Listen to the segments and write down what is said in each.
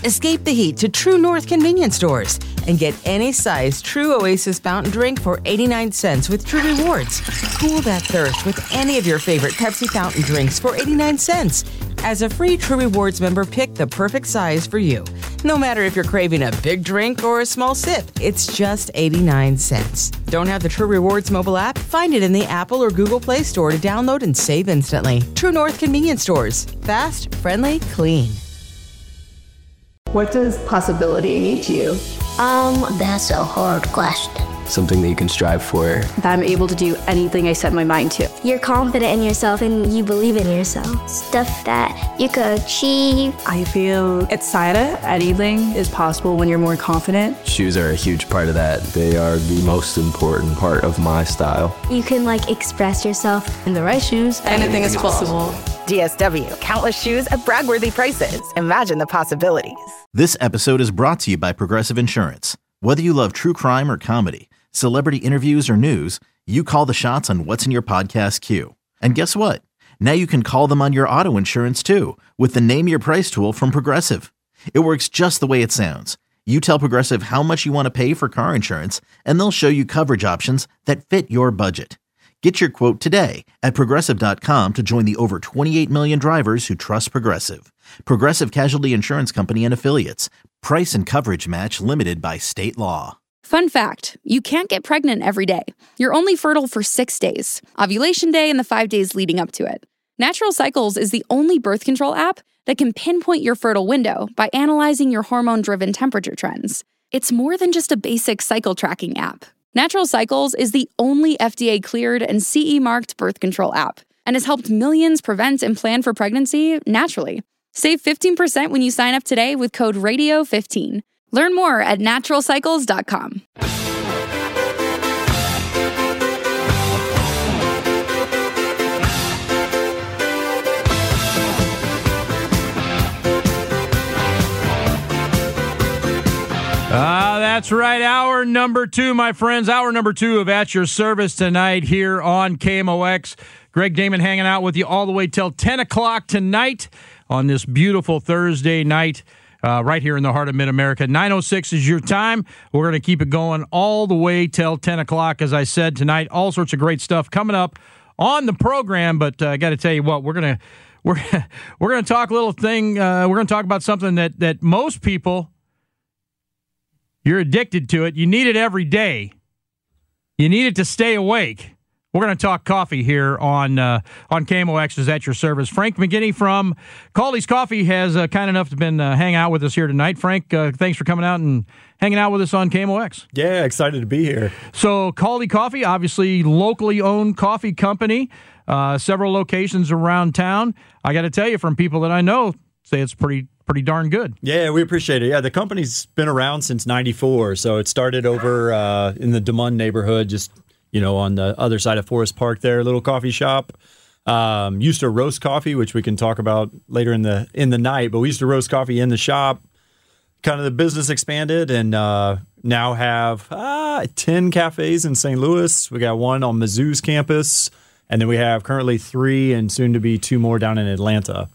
Escape the heat to True North convenience stores and get any size True Oasis fountain drink for 89 cents with True Rewards. Cool that thirst with any of your favorite Pepsi fountain drinks for 89 cents. As a free True Rewards member, pick the perfect size for you. No matter if you're craving a big drink or a small sip, it's just 89 cents. Don't have the True Rewards mobile app? Find it in the Apple or Google Play Store to download and save instantly. True North convenience stores. Fast, friendly, clean. What does possibility mean to you? That's a hard question. Something that you can strive for. That I'm able to do anything I set my mind to. You're confident in yourself and you believe in yourself. Stuff that you could achieve. I feel excited. Anything is possible when you're more confident. Shoes are a huge part of that. They are the most important part of my style. You can express yourself. In the right shoes, anything is possible. DSW, countless shoes at brag-worthy prices. Imagine the possibilities. This episode is brought to you by Progressive Insurance. Whether you love true crime or comedy, celebrity interviews or news, you call the shots on what's in your podcast queue. And guess what? Now you can call them on your auto insurance too with the Name Your Price tool from Progressive. It works just the way it sounds. You tell Progressive how much you want to pay for car insurance, and they'll show you coverage options that fit your budget. Get your quote today at Progressive.com to join the over 28 million drivers who trust Progressive. Progressive Casualty Insurance Company and Affiliates. Price and coverage match limited by state law. Fun fact, you can't get pregnant every day. You're only fertile for 6 days, ovulation day and the 5 days leading up to it. Natural Cycles is the only birth control app that can pinpoint your fertile window by analyzing your hormone-driven temperature trends. It's more than just a basic cycle tracking app. Natural Cycles is the only FDA-cleared and CE-marked birth control app and has helped millions prevent and plan for pregnancy naturally. Save 15% when you sign up today with code RADIO15. Learn more at naturalcycles.com. That's right. Hour number 2, my friends. Hour number 2 of At Your Service tonight here on KMOX. Greg Damon hanging out with you all the way till 10 o'clock tonight on this beautiful Thursday night right here in the heart of Mid-America. 9:06 is your time. We're going to keep it going all the way till 10 o'clock. As I said tonight, all sorts of great stuff coming up on the program. But I got to tell you what, we're going to talk a little thing. We're going to talk about something that most people, you're addicted to it. You need it every day. You need it to stay awake. We're going to talk coffee here on KMOX is At Your Service. Frank McGinney from Caldy's Coffee has kind enough to been hang out with us here tonight. Frank, thanks for coming out and hanging out with us on KMOX. Yeah, excited to be here. So Caldy Coffee, obviously locally owned coffee company, several locations around town. I got to tell you, from people that I know, say it's pretty darn good. Yeah, we appreciate it. Yeah, the company's been around since '94, so it started over in the DeMund neighborhood, just on the other side of Forest Park there, a little coffee shop. Used to roast coffee, which we can talk about later in the night, but we used to roast coffee in the shop. Kind of the business expanded and now have 10 cafes in St. Louis. We got one on Mizzou's campus, and then we have currently 3 and soon to be 2 more down in Atlanta.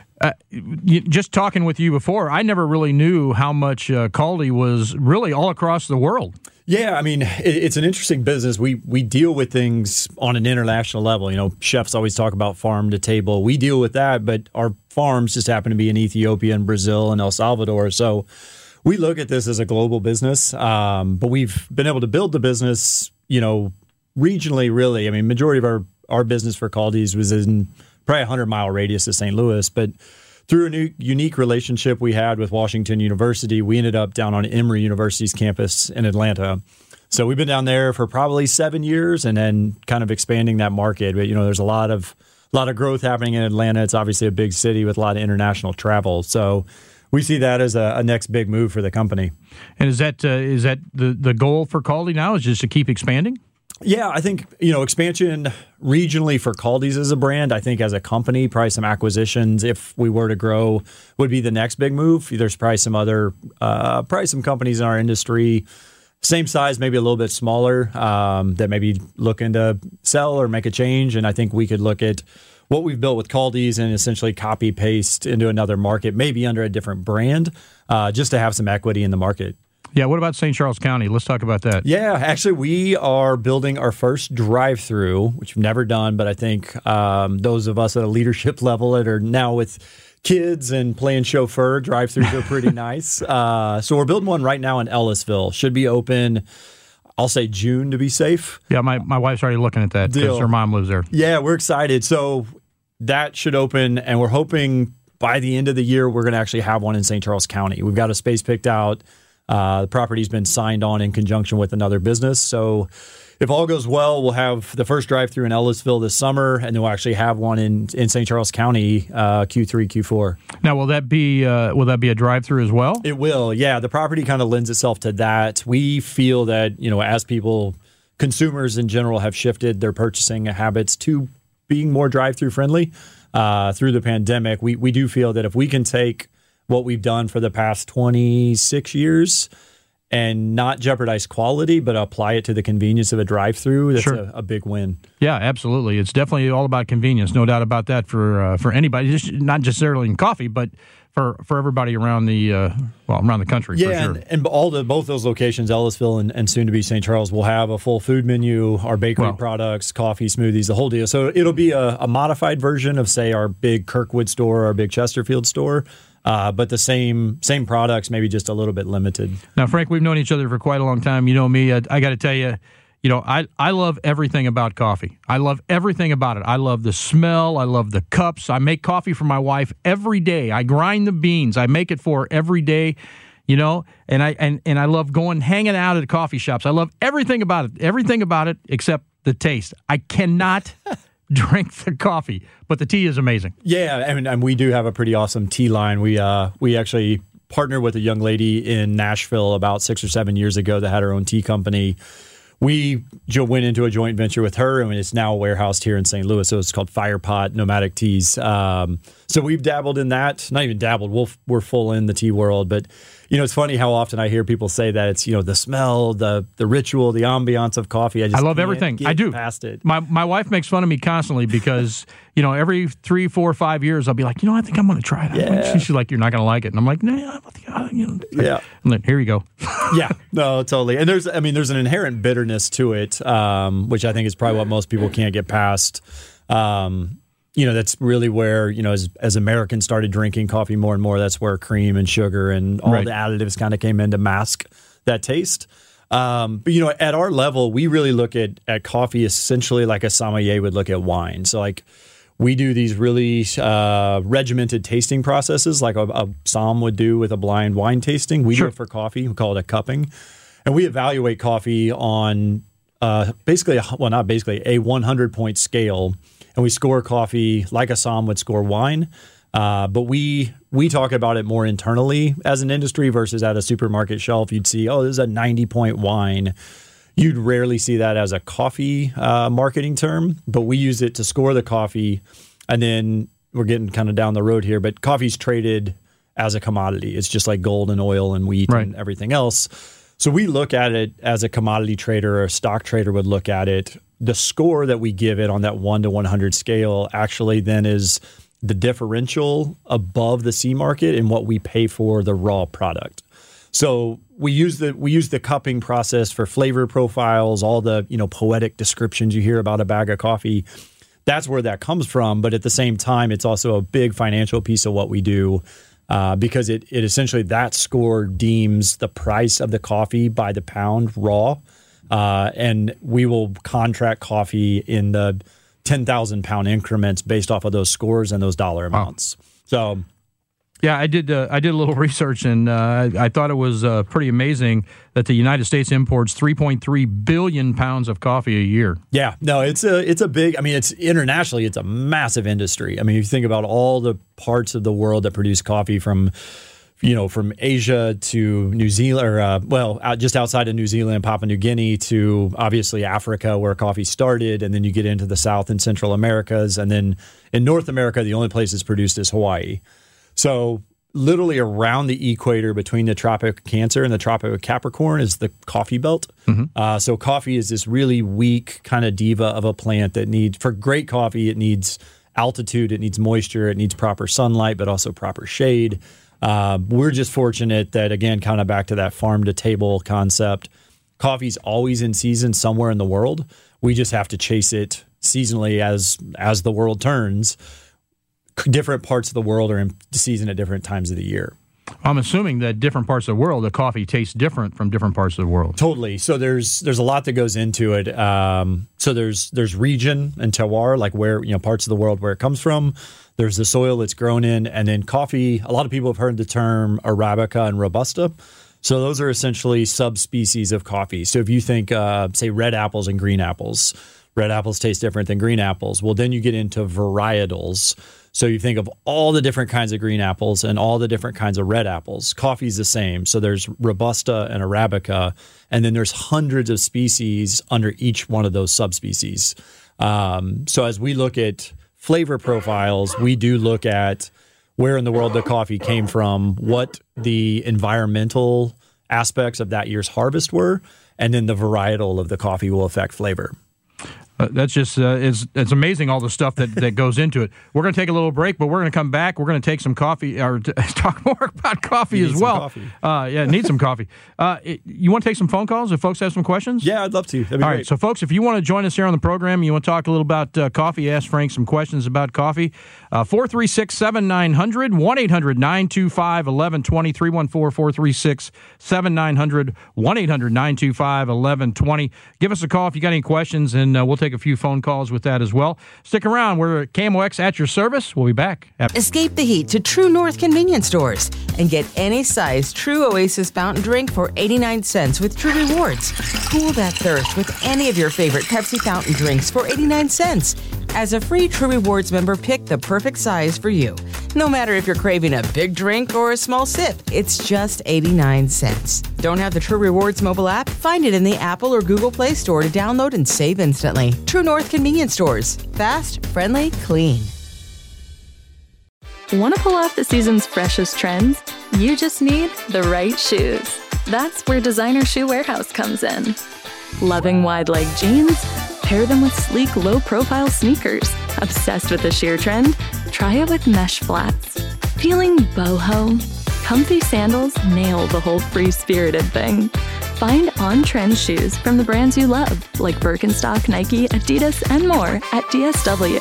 Just talking with you before, I never really knew how much Caldy was really all across the world. Yeah, I mean, it's an interesting business. We deal with things on an international level. Chefs always talk about farm to table. We deal with that, but our farms just happen to be in Ethiopia and Brazil and El Salvador. So we look at this as a global business, but we've been able to build the business, regionally, really. I mean, majority of our business for Caldy's was in probably a 100-mile radius of St. Louis, but through a unique relationship we had with Washington University, we ended up down on Emory University's campus in Atlanta. So we've been down there for probably 7 years and then kind of expanding that market. But, there's a lot of growth happening in Atlanta. It's obviously a big city with a lot of international travel. So we see that as a next big move for the company. And is that the goal for Caldy now, is just to keep expanding? Yeah, I think, expansion regionally for Caldy's as a brand, I think as a company, probably some acquisitions, if we were to grow, would be the next big move. There's probably some other, some companies in our industry, same size, maybe a little bit smaller, that maybe looking to sell or make a change. And I think we could look at what we've built with Caldi's and essentially copy paste into another market, maybe under a different brand, just to have some equity in the market. Yeah, what about St. Charles County? Let's talk about that. Yeah, actually, we are building our first drive-through, which we've never done, but I think those of us at a leadership level that are now with kids and playing chauffeur, drive-throughs are pretty nice. So we're building one right now in Ellisville. Should be open, I'll say June to be safe. Yeah, my wife's already looking at that because her mom lives there. Yeah, we're excited. So that should open, and we're hoping by the end of the year we're going to actually have one in St. Charles County. We've got a space picked out. The property's been signed on in conjunction with another business. So if all goes well, we'll have the first drive-through in Ellisville this summer, and then we'll actually have one in St. Charles County Q3, Q4. Now, will that be a drive-through as well? It will, yeah. The property kind of lends itself to that. We feel that, as consumers in general have shifted their purchasing habits to being more drive-through friendly through the pandemic, we do feel that if we can take what we've done for the past 26 years and not jeopardize quality, but apply it to the convenience of a drive-through, that's a big win. Yeah, absolutely. It's definitely all about convenience. No doubt about that for anybody, not necessarily in coffee, but for everybody around the country. Yeah, for sure. and both those locations, Ellisville and soon to be St. Charles, will have a full food menu, our bakery products, coffee, smoothies, the whole deal. So it'll be a modified version of, say, our big Kirkwood store, our big Chesterfield store. But the same products, maybe just a little bit limited. Now, Frank, we've known each other for quite a long time. You know me. I got to tell you, I love everything about coffee. I love everything about it. I love the smell. I love the cups. I make coffee for my wife every day. I grind the beans. I make it for her every day. And I love hanging out at coffee shops. I love everything about it except the taste. I cannot drink the coffee, but the tea is amazing. Yeah, and we do have a pretty awesome tea line. We actually partnered with a young lady in Nashville about 6 or 7 years ago that had her own tea company. We went into a joint venture with her, and it's now warehoused here in St. Louis. So it's called Firepot Nomadic Teas. So we've dabbled in that. Not even dabbled. We're full in the tea world. But, it's funny how often I hear people say that it's, the smell, the ritual, the ambiance of coffee. I love everything. I do. Past it. My wife makes fun of me constantly because, every 3, 4, 5 years, I'll be like, I think I'm going to try it. Yeah. She's like, you're not going to like it. And I'm like, nah, yeah. I'm like, here you go. Yeah, no, totally. And there's an inherent bitterness to it, which I think is probably what most people can't get past. That's really where, as Americans started drinking coffee more and more, that's where cream and sugar and all the additives kind of came in to mask that taste. But, at our level, we really look at coffee essentially like a sommelier would look at wine. So, like, we do these really regimented tasting processes like a som would do with a blind wine tasting. We do it for coffee. We call it a cupping. And we evaluate coffee on a 100-point scale. And we score coffee like a som would score wine. But we talk about it more internally as an industry versus at a supermarket shelf. You'd see, this is a 90-point wine. You'd rarely see that as a coffee marketing term, but we use it to score the coffee. And then we're getting kind of down the road here, but coffee's traded as a commodity. It's just like gold and oil and wheat and everything else. So we look at it as a commodity trader or a stock trader would look at it. The score that we give it on that 1 to 100 scale actually then is the differential above the C market and what we pay for the raw product. So we use the cupping process for flavor profiles, all the poetic descriptions you hear about a bag of coffee. That's where that comes from. But at the same time, it's also a big financial piece of what we do because it essentially that score deems the price of the coffee by the pound raw. And we will contract coffee in the 10,000 pound increments based off of those scores and those dollar amounts. So, yeah, I did a little research, and I thought it was pretty amazing that the United States imports 3.3 billion pounds of coffee a year. Yeah, no, it's a big. it's internationally, it's a massive industry. If you think about all the parts of the world that produce coffee from Asia to New Zealand, or just outside of New Zealand, Papua New Guinea, to obviously Africa, where coffee started, and then you get into the South and Central Americas, and then in North America, the only place it's produced is Hawaii. So literally around the equator between the Tropic of Cancer and the Tropic of Capricorn is the coffee belt. Mm-hmm. So coffee is this really weak kind of diva of a plant that for great coffee, it needs altitude, it needs moisture, it needs proper sunlight, but also proper shade. We're just fortunate that, again, kind of back to that farm to table concept, coffee's always in season somewhere in the world. We just have to chase it seasonally as the world turns. Different parts of the world are in season at different times of the year. I'm assuming that different parts of the world, the coffee tastes different from different parts of the world. Totally. So there's a lot that goes into it. So there's region and terroir, like where, parts of the world where it comes from. There's the soil it's grown in, and then coffee. A lot of people have heard the term Arabica and Robusta. So those are essentially subspecies of coffee. So if you think, say, red apples and green apples, red apples taste different than green apples. Well, then you get into varietals. So you think of all the different kinds of green apples and all the different kinds of red apples. Coffee's the same. So there's Robusta and Arabica, and then there's hundreds of species under each one of those subspecies. So as we look at flavor profiles, we do look at where in the world the coffee came from, what the environmental aspects of that year's harvest were, and then the varietal of the coffee will affect flavor. That's just, it's amazing all the stuff that goes into it. We're going to take a little break, but we're going to come back. We're going to take some coffee, or talk more about coffee as well. Need some coffee. You want to take some phone calls if folks have some questions? Yeah, I'd love to. That'd be all great. right, so folks, if you want to join us here on the program, you want to talk a little about coffee, ask Frank some questions about coffee, 436-7900, 1-800-925-1120, 314-436-7900, 1-800-925-1120. Give us a call if you got any questions, and we'll take a few phone calls with that as well. Stick around. We're at KMOX at your service. We'll be back. Escape the heat to True North convenience stores and get any size True Oasis fountain drink for 89 cents with True Rewards. Cool that thirst with any of your favorite Pepsi fountain drinks for 89 cents. As a free True Rewards member, pick the perfect size for you. No matter if you're craving a big drink or a small sip, it's just 89 cents. Don't have the True Rewards mobile app? Find it in the Apple or Google Play Store to download and save instantly. True North convenience stores. Fast, friendly, clean. Want to pull off the season's freshest trends? You just need the right shoes. That's where Designer Shoe Warehouse comes in. Loving wide-leg jeans? Pair them with sleek, low-profile sneakers. Obsessed with the sheer trend? Try it with mesh flats. Feeling boho? Comfy sandals nail the whole free-spirited thing. Find on-trend shoes from the brands you love, like Birkenstock, Nike, Adidas, and more at DSW.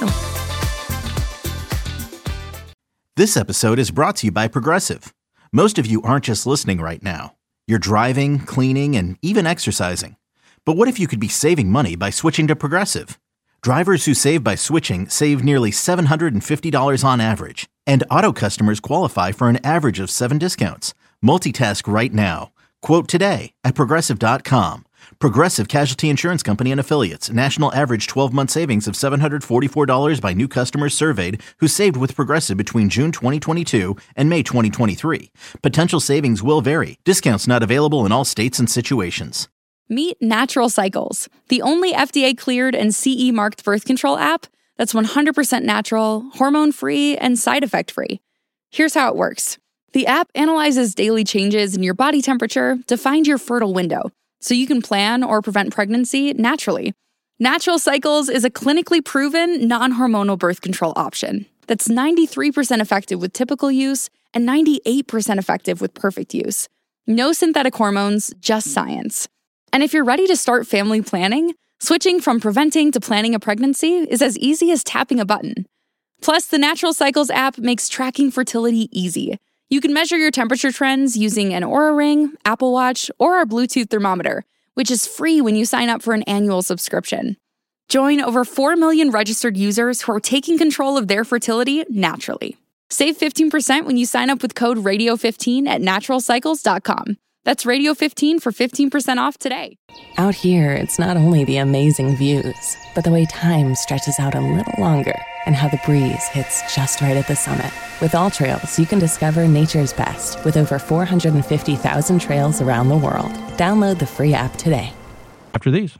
This episode is brought to you by Progressive. Most of you aren't just listening right now. You're driving, cleaning, and even exercising. But what if you could be saving money by switching to Progressive? Drivers who save by switching save nearly $750 on average. And auto customers qualify for an average of 7 discounts. Multitask right now. Quote today at Progressive.com. Progressive Casualty Insurance Company and Affiliates. National average 12-month savings of $744 by new customers surveyed who saved with Progressive between June 2022 and May 2023. Potential savings will vary. Discounts not available in all states and situations. Meet Natural Cycles, the only FDA-cleared and CE-marked birth control app that's 100% natural, hormone-free, and side effect-free. Here's how it works. The app analyzes daily changes in your body temperature to find your fertile window, so you can plan or prevent pregnancy naturally. Natural Cycles is a clinically proven, non-hormonal birth control option that's 93% effective with typical use and 98% effective with perfect use. No synthetic hormones, just science. And if you're ready to start family planning, switching from preventing to planning a pregnancy is as easy as tapping a button. Plus, the Natural Cycles app makes tracking fertility easy. You can measure your temperature trends using an Oura Ring, Apple Watch, or our Bluetooth thermometer, which is free when you sign up for an annual subscription. Join over 4 million registered users who are taking control of their fertility naturally. Save 15% when you sign up with code RADIO15 at naturalcycles.com. That's Radio15 for 15% off today. Out here, it's not only the amazing views, but the way time stretches out a little longer and how the breeze hits just right at the summit. With AllTrails, you can discover nature's best with over 450,000 trails around the world. Download the free app today. After these.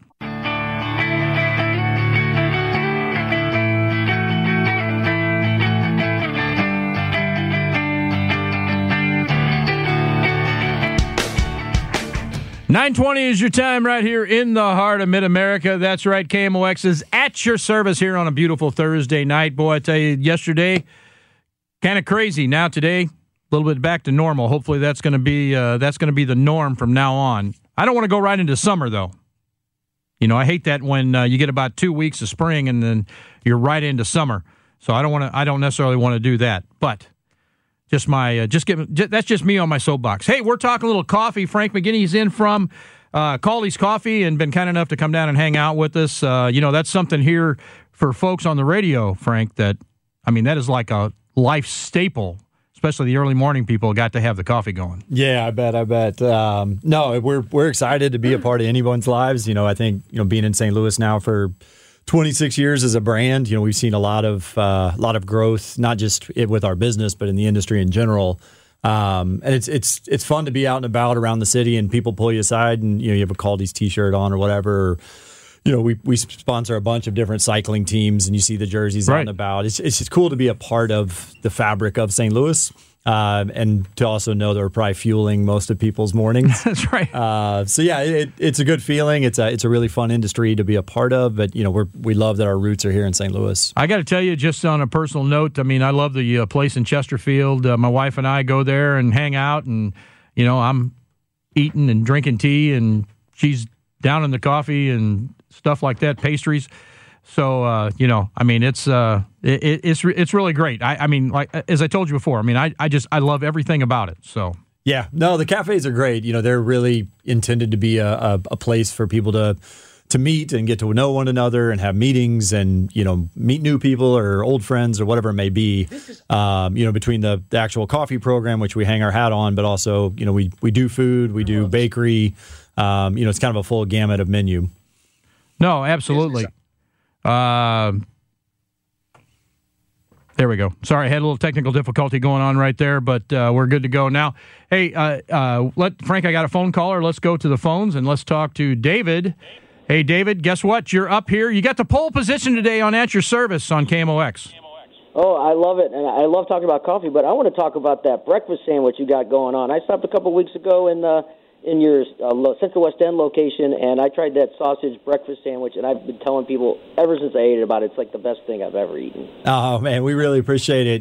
9:20 is your time right here in the heart of Mid-America. That's right, KMOX is at your service here on a beautiful Thursday night. Boy, I tell you, yesterday, kind of crazy. Now today, a little bit back to normal. Hopefully that's going to be the norm from now on. I don't want to go right into summer, though. You know, I hate that when you get about 2 weeks of spring and then you're right into summer. So I don't necessarily want to do that. But that's just me on my soapbox. Hey, we're talking a little coffee. Frank McGinney's in from Caldy's Coffee and been kind enough to come down and hang out with us. That's something here for folks on the radio, Frank, that is like a life staple, especially the early morning people got to have the coffee going. Yeah, I bet. No, we're excited to be a part of anyone's lives. I think, being in St. Louis now for 26 years as a brand, we've seen a lot of growth, not just with our business, but in the industry in general. And it's fun to be out and about around the city, and people pull you aside, and you have a Caldy's T-shirt on or whatever. Or, we sponsor a bunch of different cycling teams, and you see the jerseys out and about. It's just cool to be a part of the fabric of St. Louis. And to also know they're probably fueling most of people's mornings. That's right. So yeah, it's a good feeling. It's a really fun industry to be a part of. But we love that our roots are here in St. Louis. I got to tell you, just on a personal note, I love the place in Chesterfield. My wife and I go there and hang out, and I'm eating and drinking tea, and she's down in the coffee and stuff like that, pastries. So, it's really great. Like as I told you before, I love everything about it. So, yeah, no, the cafes are great. They're really intended to be a place for people to meet and get to know one another and have meetings and, meet new people or old friends or whatever it may be. Between the actual coffee program, which we hang our hat on, but also, we do food, we do bakery. It's kind of a full gamut of menu. No, absolutely. There we go. Sorry, I had a little technical difficulty going on right there, but we're good to go now. Hey, Frank, I got a phone caller. Let's go to the phones and let's talk to David. Hey, David, guess what? You're up here. You got the pole position today on At Your Service on KMOX. Oh, I love it, and I love talking about coffee, but I want to talk about that breakfast sandwich you got going on. I stopped a couple weeks ago in your Central West End location, and I tried that sausage breakfast sandwich, and I've been telling people ever since I ate it about it, it's like the best thing I've ever eaten. Oh, man, we really appreciate it.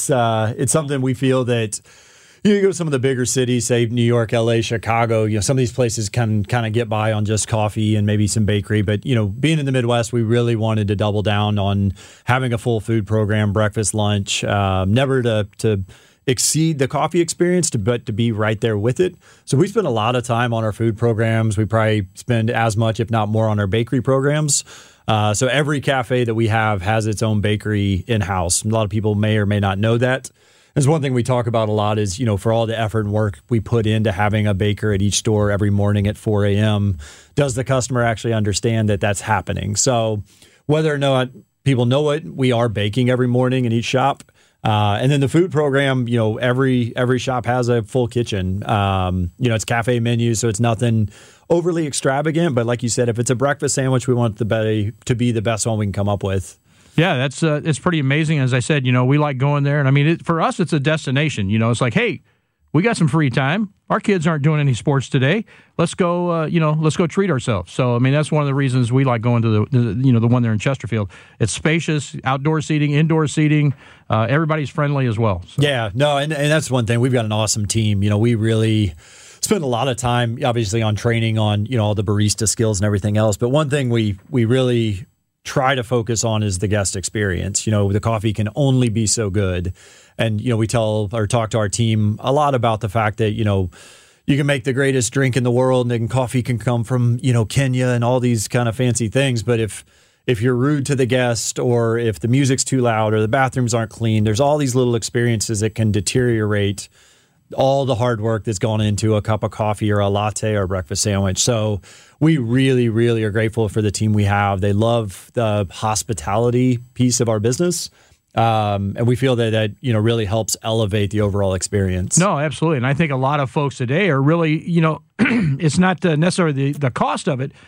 It's something we feel that you go to some of the bigger cities, say New York, LA, Chicago, some of these places can kind of get by on just coffee and maybe some bakery. But, being in the Midwest, we really wanted to double down on having a full food program, breakfast, lunch, never to exceed the coffee experience, but to be right there with it. So we spend a lot of time on our food programs. We probably spend as much, if not more, on our bakery programs. So every cafe that we have has its own bakery in-house. A lot of people may or may not know that. There's one thing we talk about a lot is, for all the effort and work we put into having a baker at each store every morning at 4 a.m., does the customer actually understand that that's happening? So whether or not people know it, we are baking every morning in each shop. And then the food program, every shop has a full kitchen. It's cafe menus, so it's nothing overly extravagant. But like you said, if it's a breakfast sandwich, we want to be the best one we can come up with. Yeah, that's it's pretty amazing. As I said, we like going there, and for us, it's a destination. It's like, hey, we got some free time. Our kids aren't doing any sports today. Let's go, let's go treat ourselves. So, that's one of the reasons we like going to the one there in Chesterfield. It's spacious, outdoor seating, indoor seating. Everybody's friendly as well. So. Yeah, no, and that's one thing. We've got an awesome team. We really spend a lot of time, obviously, on training on, all the barista skills and everything else. But one thing we really try to focus on is the guest experience. The coffee can only be so good. And, we talk to our team a lot about the fact that, you can make the greatest drink in the world and coffee can come from, Kenya and all these kind of fancy things. But if you're rude to the guest or if the music's too loud or the bathrooms aren't clean, there's all these little experiences that can deteriorate all the hard work that's gone into a cup of coffee or a latte or a breakfast sandwich. So we really, really are grateful for the team we have. They love the hospitality piece of our business. And we feel that really helps elevate the overall experience. No, absolutely. And I think a lot of folks today are really, it's not necessarily the cost of it,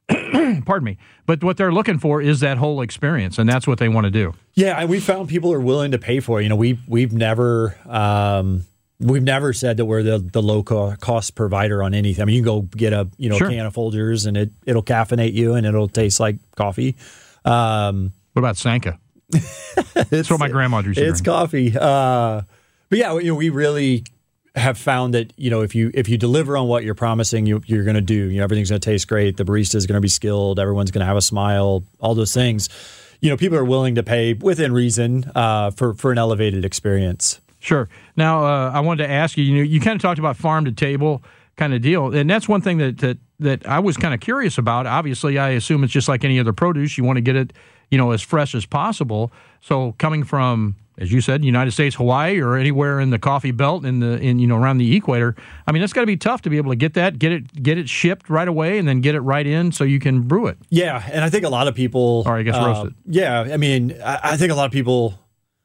pardon me, but what they're looking for is that whole experience, and that's what they want to do. Yeah, and we found people are willing to pay for it. We've never we've never said that we're the low cost provider on anything. I mean, you can go get a Sure. can of Folgers and it'll caffeinate you and it'll taste like coffee. What about Sanka? That's what my grandma used to It's drink. coffee. But yeah, we really have found that if you deliver on what you're promising, you're going to do. Everything's going to taste great. The barista is going to be skilled. Everyone's going to have a smile. All those things. People are willing to pay within reason for an elevated experience. Sure. Now, I wanted to ask you. You kind of talked about farm to table kind of deal, and that's one thing that I was kind of curious about. Obviously, I assume it's just like any other produce. You want to get it, as fresh as possible. So, coming from, as you said, United States, Hawaii, or anywhere in the coffee belt in around the equator, I mean, that's got to be tough to be able to get it shipped right away, and then get it right in so you can brew it. Yeah, and I think a lot of people, or I guess roast it. Yeah, I mean, I think a lot of people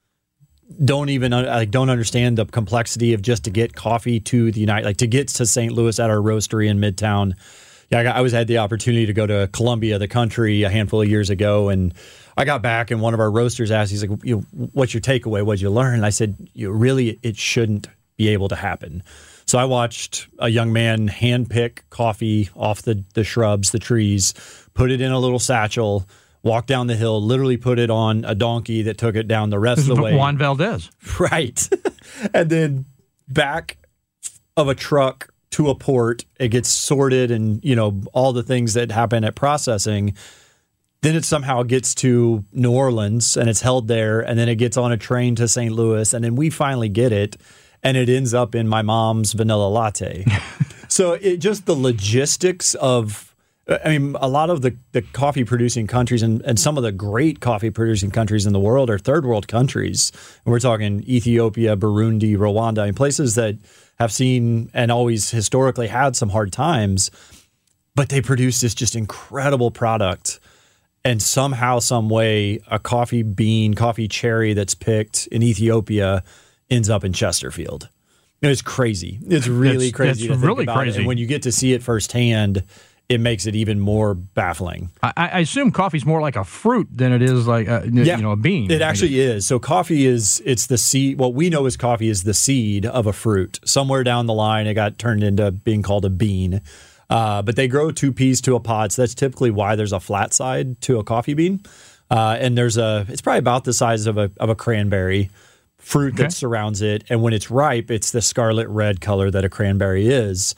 don't understand the complexity of just to get coffee to the to get to St. Louis at our roastery in Midtown. Yeah, I had the opportunity to go to Columbia, the country, a handful of years ago, and I got back and one of our roasters asked, he's like, what's your takeaway? What'd you learn? And I said, really, it shouldn't be able to happen. So I watched a young man handpick coffee off the shrubs, the trees, put it in a little satchel, walk down the hill, literally put it on a donkey that took it down the rest of the way. Juan Valdez. Right. And then back of a truck to a port, it gets sorted and, all the things that happen at processing. Then it somehow gets to New Orleans and it's held there. And then it gets on a train to St. Louis. And then we finally get it. And it ends up in my mom's vanilla latte. So it just the logistics of, a lot of the coffee producing countries and some of the great coffee producing countries in the world are third world countries. And we're talking Ethiopia, Burundi, Rwanda, places that have seen and always historically had some hard times, but they produce this just incredible product. And somehow, some way, a coffee cherry that's picked in Ethiopia ends up in Chesterfield. It's crazy. It's really crazy. It's really crazy. And when you get to see it firsthand, it makes it even more baffling. I assume coffee's more like a fruit than it is like a bean. It actually is. So coffee it's the seed. What we know as coffee is the seed of a fruit. Somewhere down the line, it got turned into being called a bean. But they grow 2 peas to a pod. So that's typically why there's a flat side to a coffee bean. And it's probably about the size of a cranberry fruit that surrounds it. And when it's ripe, it's the scarlet red color that a cranberry is.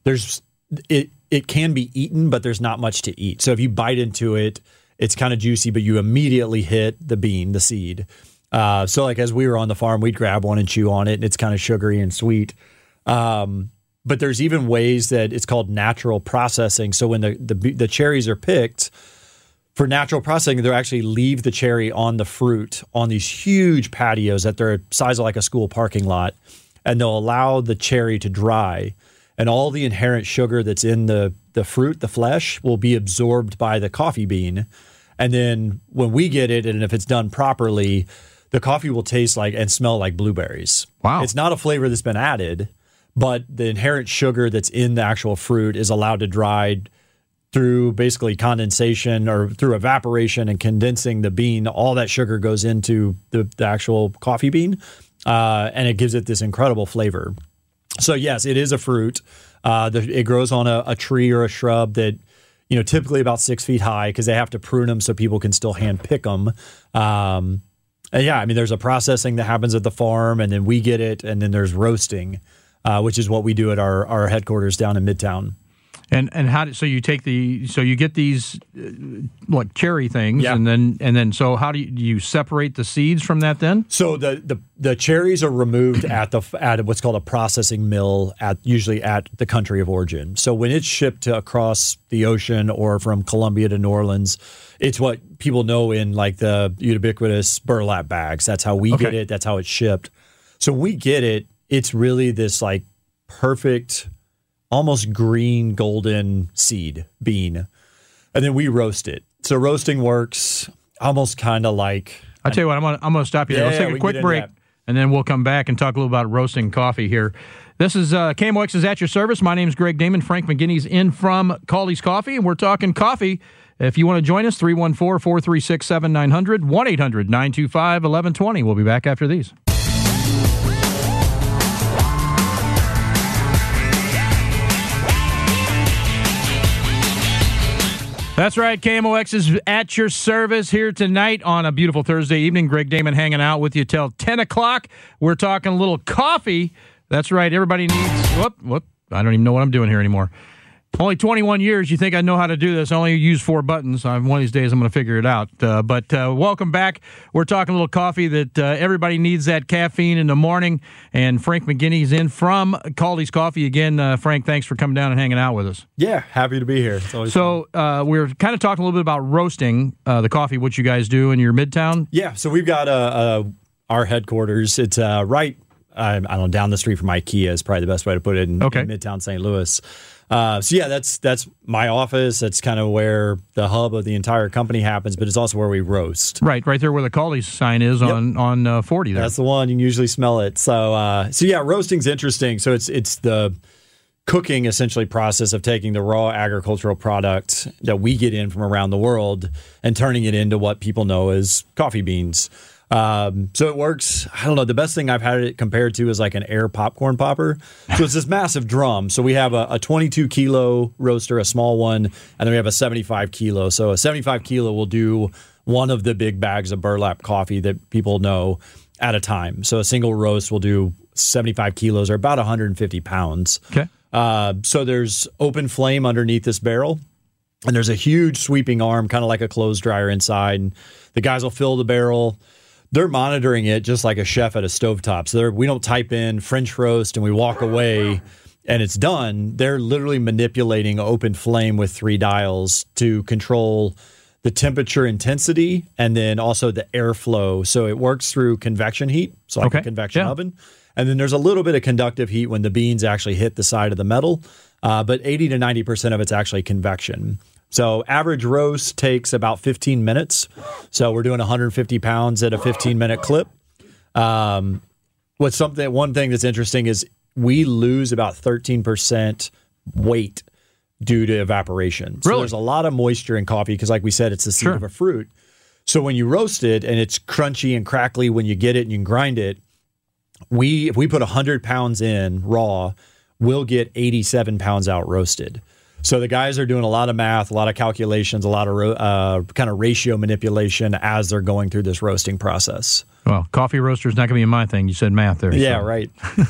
It can be eaten, but there's not much to eat. So if you bite into it, it's kind of juicy, but you immediately hit the bean, the seed. So like as we were on the farm, we'd grab one and chew on it, and it's kind of sugary and sweet. But there's even ways that it's called natural processing. So when the cherries are picked, for natural processing, they'll actually leave the cherry on the fruit on these huge patios that they're size of like a school parking lot, and they'll allow the cherry to dry. And all the inherent sugar that's in the fruit, the flesh, will be absorbed by the coffee bean. And then when we get it, and if it's done properly, the coffee will taste like and smell like blueberries. Wow. It's not a flavor that's been added, but the inherent sugar that's in the actual fruit is allowed to dry through basically condensation or through evaporation and condensing the bean. All that sugar goes into the actual coffee bean, and it gives it this incredible flavor. So yes, it is a fruit. It grows on a tree or a shrub that, typically about 6 feet high because they have to prune them so people can still hand pick them. And there's a processing that happens at the farm, and then we get it, and then there's roasting, which is what we do at our headquarters down in Midtown. And you get these like cherry things, and then so how do you separate the seeds from that then? So the cherries are removed at what's called a processing mill usually at the country of origin. So when it's shipped across the ocean or from Columbia to New Orleans, it's what people know in like the ubiquitous burlap bags. That's how we get it. That's how it's shipped. So when we get it, it's really this like perfect, almost green golden seed bean, and then we roast it. So roasting works almost kind of like. I'll tell you what, I'm going to stop you there. Let's take a quick break, and then we'll come back and talk a little about roasting coffee here. This is KMOX is at your service. My name's Greg Damon. Frank McGinney's in from Caldy's Coffee, and we're talking coffee. If you want to join us, 314-436-7900, 1-800-925-1120. We'll be back after these. That's right. KMOX is at your service here tonight on a beautiful Thursday evening. Greg Damon hanging out with you till 10 o'clock. We're talking a little coffee. That's right. Everybody needs... Whoop. I don't even know what I'm doing here anymore. Only 21 years. You think I know how to do this. I only use 4 buttons. One of these days I'm going to figure it out. But welcome back. We're talking a little coffee that everybody needs that caffeine in the morning. And Frank McGinney's in from Caldy's Coffee. Again, Frank, thanks for coming down and hanging out with us. Yeah, happy to be here. It's always fun. We're kind of talking a little bit about roasting the coffee, what you guys do in your Midtown. Yeah, so we've got our headquarters. It's right, I don't know, down the street from IKEA is probably the best way to put it in Midtown St. Louis. That's my office. That's kind of where the hub of the entire company happens, but it's also where we roast. Right there where the Caldy's sign is on 40 there. That's the one. You can usually smell it. So roasting's interesting. So it's the cooking essentially process of taking the raw agricultural product that we get in from around the world and turning it into what people know as coffee beans. So it works. I don't know. The best thing I've had it compared to is like an air popcorn popper. So it's this massive drum. So we have a 22 kilo roaster, a small one, and then we have a 75 kilo. So a 75 kilo will do one of the big bags of burlap coffee that people know at a time. So a single roast will do 75 kilos or about 150 pounds. Okay. So there's open flame underneath this barrel. And there's a huge sweeping arm, kind of like a clothes dryer inside. And the guys will fill the barrel. They're monitoring it just like a chef at a stovetop. So we don't type in French roast and we walk away and it's done. They're literally manipulating open flame with 3 dials to control the temperature intensity and then also the airflow. So it works through convection heat, so like a convection oven. And then there's a little bit of conductive heat when the beans actually hit the side of the metal. But 80 to 90% of it's actually convection. So average roast takes about 15 minutes. So we're doing 150 pounds at a 15-minute clip. One thing that's interesting is we lose about 13% weight due to evaporation. So there's a lot of moisture in coffee because, like we said, it's the seed of a fruit. So when you roast it and it's crunchy and crackly when you get it and you can grind it, if we put 100 pounds in raw, we'll get 87 pounds out roasted. So the guys are doing a lot of math, a lot of calculations, a lot of kind of ratio manipulation as they're going through this roasting process. Well, coffee roaster is not going to be my thing. You said math there. Yeah, right.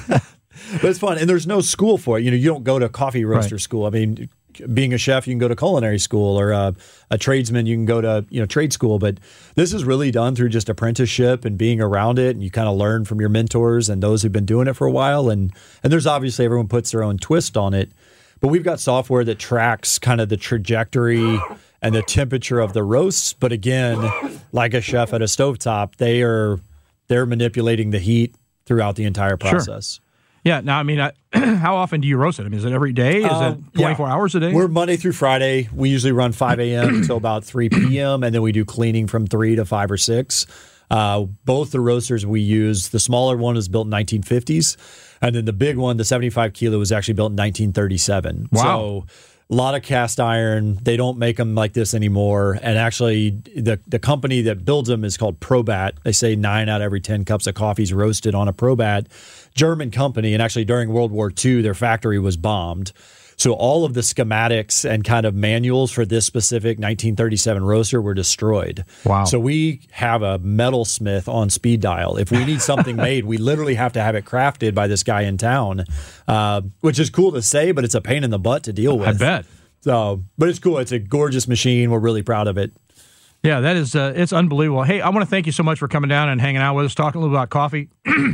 But it's fun. And there's no school for it. You don't go to coffee roaster school. I mean, being a chef, you can go to culinary school, or a tradesman, you can go to trade school. But this is really done through just apprenticeship and being around it. And you kind of learn from your mentors and those who've been doing it for a while. And there's obviously everyone puts their own twist on it. But we've got software that tracks kind of the trajectory and the temperature of the roasts. But again, like a chef at a stovetop, they're manipulating the heat throughout the entire process. Sure. Yeah. Now, I mean, how often do you roast it? I mean, is it every day? Is it 24 hours a day? We're Monday through Friday. We usually run 5 a.m. until about 3 p.m. And then we do cleaning from 3 to 5 or 6. Both the roasters we use, the smaller one was built in 1950s. And then the big one, the 75 kilo, was actually built in 1937. Wow. So a lot of cast iron. They don't make them like this anymore. And actually, the company that builds them is called Probat. They say 9 out of every 10 cups of coffee is roasted on a Probat. German company. And actually, during World War II, their factory was bombed. So all of the schematics and kind of manuals for this specific 1937 roaster were destroyed. Wow. So we have a metalsmith on speed dial. If we need something made, we literally have to have it crafted by this guy in town, which is cool to say, but it's a pain in the butt to deal with. I bet. So, but it's cool. It's a gorgeous machine. We're really proud of it. Yeah, that is, it's unbelievable. Hey, I want to thank you so much for coming down and hanging out with us, talking a little about coffee.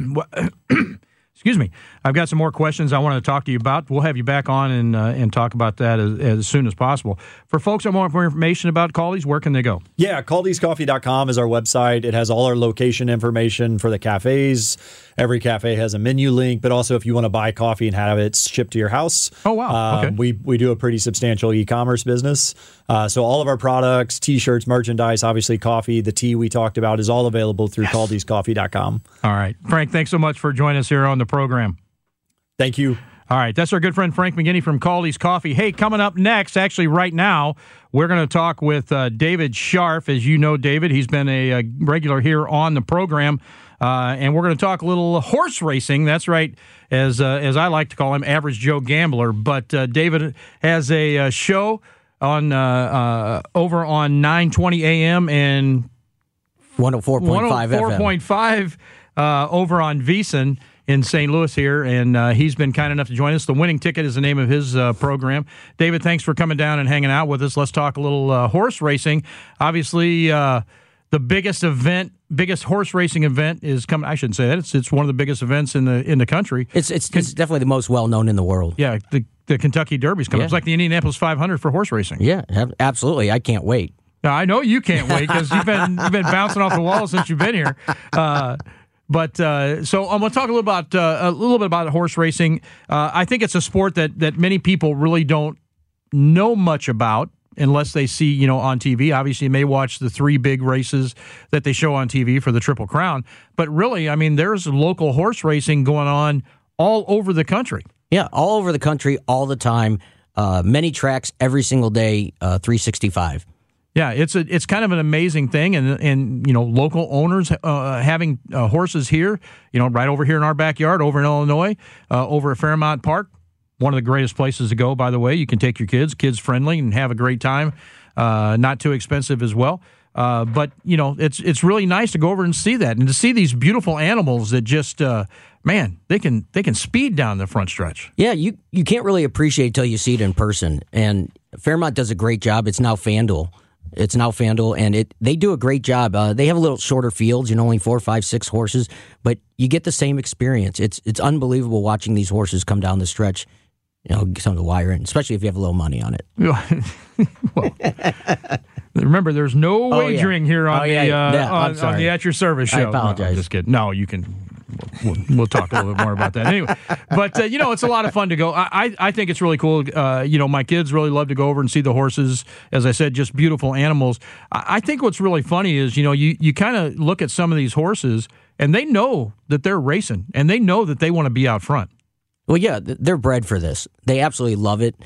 Excuse me. I've got some more questions I want to talk to you about. We'll have you back on and talk about that as soon as possible. For folks that want more information about Caldy's, where can they go? Yeah, Caldy'sCoffee.com is our website. It has all our location information for the cafes. Every cafe has a menu link, but also if you want to buy coffee and have it shipped to your house. Oh, wow. Okay. We do a pretty substantial e-commerce business. So all of our products, T-shirts, merchandise, obviously coffee, the tea we talked about is all available through Caldy'sCoffee.com. All right. Frank, thanks so much for joining us here on the program. Thank you. All right. That's our good friend Frank McGinney from Caldy's Coffee. Hey, coming up next, actually right now, we're going to talk with David Scharf. As you know, David, he's been a regular here on the program. And we're going to talk a little horse racing. That's right, as I like to call him, Average Joe Gambler. But David has a show on over on 920 AM and 104.5 FM. Over on VEASAN in St. Louis here, and he's been kind enough to join us. The Winning Ticket is the name of his program. David, thanks for coming down and hanging out with us. Let's talk a little horse racing. Obviously, the biggest horse racing event is coming. I shouldn't say that. It's one of the biggest events in the country. It's definitely the most well-known in the world. Yeah, the Kentucky Derby's coming. Yeah. It's like the Indianapolis 500 for horse racing. Yeah, absolutely. I can't wait. Now, I know you can't wait because you've been bouncing off the walls since you've been here. So I'm going to talk a little bit about horse racing. I think it's a sport that many people really don't know much about unless they see, on TV. Obviously, you may watch the 3 big races that they show on TV for the Triple Crown. But really, I mean, there's local horse racing going on all over the country. Yeah, all over the country, all the time. Many tracks every single day, 365. Yeah, it's kind of an amazing thing, and local owners having horses here, right over here in our backyard, over in Illinois, over at Fairmount Park. One of the greatest places to go, by the way. You can take your kids friendly, and have a great time. Not too expensive as well. But it's really nice to go over and see that, and to see these beautiful animals that just they can speed down the front stretch. Yeah, you can't really appreciate it till you see it in person. And Fairmount does a great job. It's now FanDuel, and they do a great job. They have a little shorter fields, only 4, 5, 6 horses, but you get the same experience. It's unbelievable watching these horses come down the stretch. Some of the wire in, especially if you have a little money on it. Well, remember, there's no wagering here on the At Your Service show. I apologize. No, I'm just kidding. No, you can. We'll talk a little bit more about that anyway. But it's a lot of fun to go. I think it's really cool. My kids really love to go over and see the horses. As I said, just beautiful animals. I think what's really funny is you kind of look at some of these horses and they know that they're racing and they know that they want to be out front. Well, yeah, they're bred for this. They absolutely love it.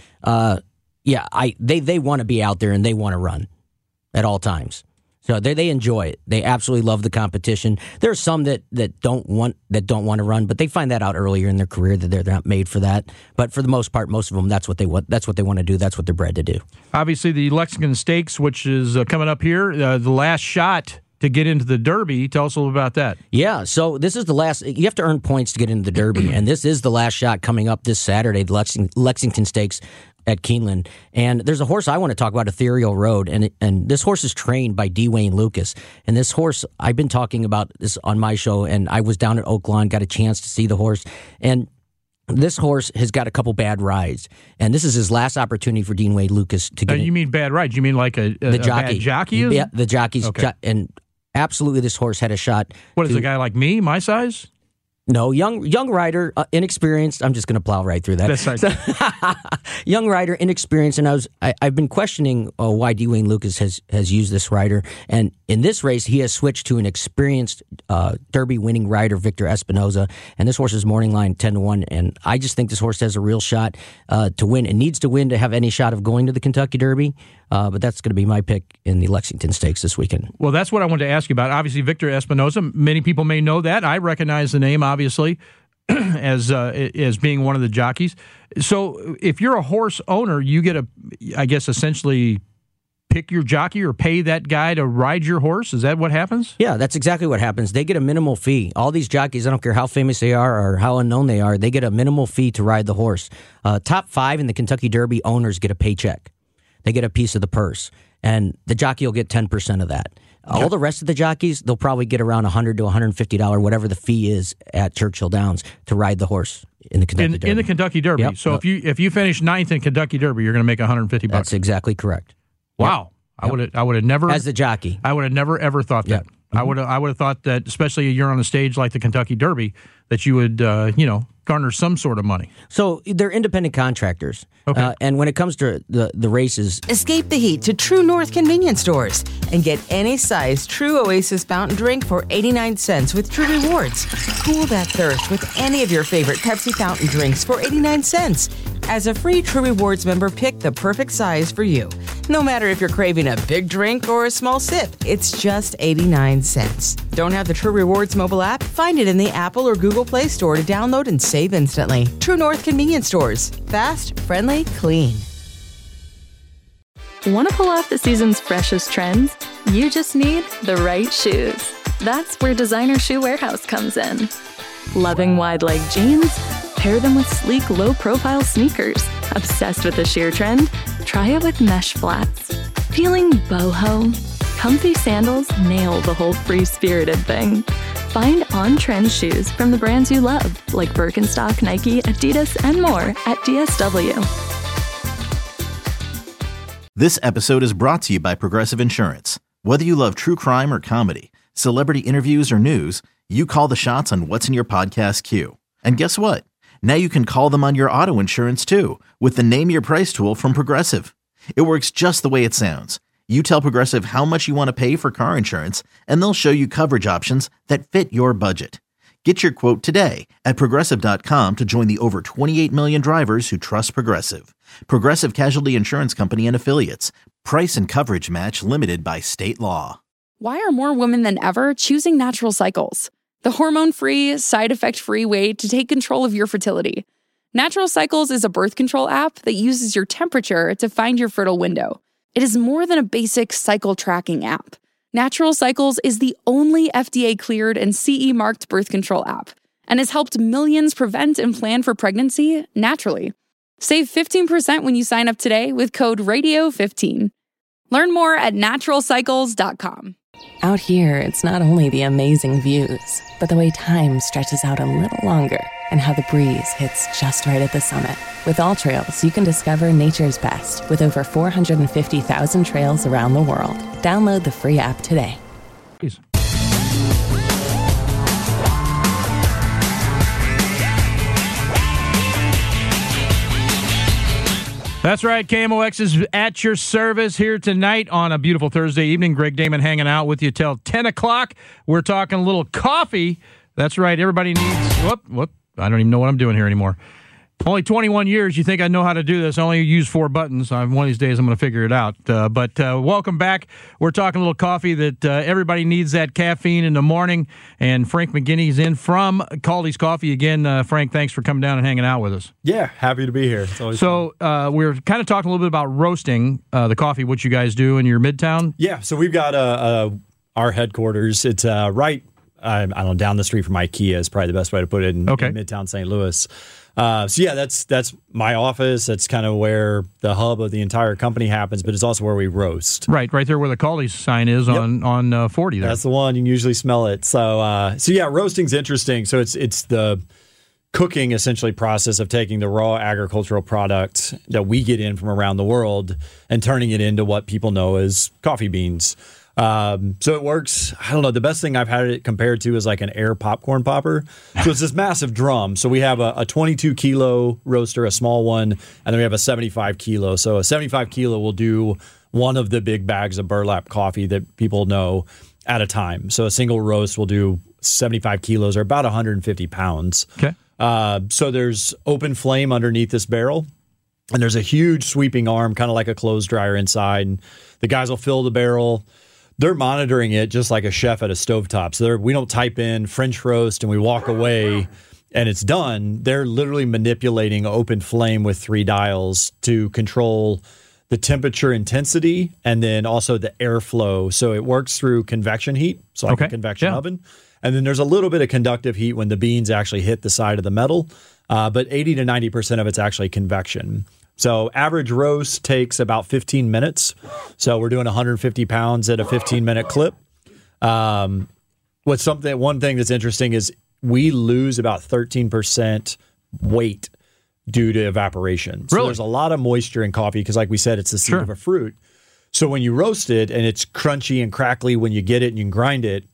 They want to be out there and they want to run at all times. So they enjoy it. They absolutely love the competition. There are some that don't want to run, but they find that out earlier in their career that they're not made for that. But for the most part, most of them, that's what they want. That's what they want to do. That's what they're bred to do. Obviously, the Lexington Stakes, which is coming up here, the last shot to get into the Derby. Tell us a little about that. Yeah, so this is the last. You have to earn points to get into the Derby, and this is the last shot coming up this Saturday, the Lexington Stakes at Keeneland. And there's a horse I want to talk about, Ethereal Road, and this horse is trained by D. Wayne Lucas. And this horse, I've been talking about this on my show, and I was down at Oaklawn, got a chance to see the horse, and this horse has got a couple bad rides, and this is his last opportunity for Dean Wayne Lucas to get. You mean bad rides? You mean like a bad jockey? Yeah, the jockey's and absolutely, this horse had a shot. What is a guy like me, my size? No, young rider, inexperienced. I'm just going to plow right through that. That's right. So, young rider, inexperienced, and I've been questioning why D. Wayne Lucas has used this rider, and in this race he has switched to an experienced Derby winning rider, Victor Espinoza, and this horse is morning line 10-1, and I just think this horse has a real shot to win. It needs to win to have any shot of going to the Kentucky Derby. But that's going to be my pick in the Lexington Stakes this weekend. Well, that's what I wanted to ask you about. Obviously, Victor Espinoza, many people may know that. I recognize the name, obviously, as being one of the jockeys. So if you're a horse owner, you get essentially pick your jockey or pay that guy to ride your horse? Is that what happens? Yeah, that's exactly what happens. They get a minimal fee. All these jockeys, I don't care how famous they are or how unknown they are, they get a minimal fee to ride the horse. Top 5 in the Kentucky Derby owners get a paycheck. They get a piece of the purse, and the jockey will get 10% of that. All the rest of the jockeys, they'll probably get around $100 to $150, whatever the fee is at Churchill Downs to ride the horse in the Kentucky Derby. In the Kentucky Derby. Yep. So if you finish 9th in Kentucky Derby, you're going to make $150. That's exactly correct. Wow. Yep. I would have never, as the jockey, I would have never ever thought that. Yep. I would have thought that, especially you're on a stage like the Kentucky Derby, that you would garner some sort of money. So they're independent contractors. Okay. And when it comes to the races, escape the heat to True North convenience stores and get any size True Oasis fountain drink for 89 cents with True Rewards. Cool that thirst with any of your favorite Pepsi fountain drinks for 89 cents. As a free True Rewards member, pick the perfect size for you. No matter if you're craving a big drink or a small sip, it's just 89 cents. Don't have the True Rewards mobile app? Find it in the Apple or Google Play Store to download and save instantly. True North convenience stores. Fast, friendly, clean. Want to pull off the season's freshest trends? You just need the right shoes. That's where Designer Shoe Warehouse comes in. Loving wide leg jeans? Pair them with sleek, low-profile sneakers. Obsessed with the sheer trend? Try it with mesh flats. Feeling boho? Comfy sandals nail the whole free-spirited thing. Find on-trend shoes from the brands you love, like Birkenstock, Nike, Adidas, and more at DSW. This episode is brought to you by Progressive Insurance. Whether you love true crime or comedy, celebrity interviews or news, you call the shots on what's in your podcast queue. And guess what? Now you can call them on your auto insurance too with the Name Your Price tool from Progressive. It works just the way it sounds. You tell Progressive how much you want to pay for car insurance, and they'll show you coverage options that fit your budget. Get your quote today at Progressive.com to join the over 28 million drivers who trust Progressive. Progressive Casualty Insurance Company and Affiliates. Price and coverage match limited by state law. Why are more women than ever choosing Natural Cycles? The hormone-free, side-effect-free way to take control of your fertility. Natural Cycles is a birth control app that uses your temperature to find your fertile window. It is more than a basic cycle tracking app. Natural Cycles is the only FDA-cleared and CE-marked birth control app and has helped millions prevent and plan for pregnancy naturally. Save 15% when you sign up today with code RADIO15. Learn more at naturalcycles.com. Out here, it's not only the amazing views, but the way time stretches out a little longer and how the breeze hits just right at the summit. With All Trails, you can discover nature's best with over 450,000 trails around the world. Download the free app today. Peace. That's right. KMOX is at your service here tonight on a beautiful Thursday evening. Greg Damon hanging out with you till 10 o'clock. We're talking a little coffee. That's right. Everybody needs... Whoop. I don't even know what I'm doing here anymore. Only 21 years. You think I know how to do this. I only use 4 buttons. One of these days I'm going to figure it out. But welcome back. We're talking a little coffee that everybody needs that caffeine in the morning. And Frank McGinney's in from Caldy's Coffee. Again, Frank, thanks for coming down and hanging out with us. Yeah, happy to be here. It's always fun. We're kind of talking a little bit about roasting the coffee, what you guys do in your Midtown. Yeah, so we've got our headquarters. It's right, I don't know, down the street from IKEA is probably the best way to put it in Midtown St. Louis. That's my office. That's kind of where the hub of the entire company happens, but it's also where we roast. Right there where the Caldy's sign is on 40 there. That's the one. You can usually smell it. So roasting's interesting. So it's the cooking essentially process of taking the raw agricultural product that we get in from around the world and turning it into what people know as coffee beans. So it works. I don't know. The best thing I've had it compared to is like an air popcorn popper. So it's this massive drum. So we have a 22 kilo roaster, a small one, and then we have a 75 kilo. So a 75 kilo will do one of the big bags of burlap coffee that people know at a time. So a single roast will do 75 kilos or about 150 pounds. Okay. So there's open flame underneath this barrel. And there's a huge sweeping arm, kind of like a clothes dryer inside. And the guys will fill the barrel. They're monitoring it just like a chef at a stovetop. So we don't type in French roast and we walk away and it's done. They're literally manipulating open flame with 3 dials to control the temperature intensity and then also the airflow. So it works through convection heat, so like a convection oven. And then there's a little bit of conductive heat when the beans actually hit the side of the metal. But 80 to 90% of it's actually convection. So average roast takes about 15 minutes. So we're doing 150 pounds at a 15-minute clip. One thing that's interesting is we lose about 13% weight due to evaporation. So there's a lot of moisture in coffee because, like we said, it's the seed of a fruit. So when you roast it and it's crunchy and crackly when you get it and you can grind it,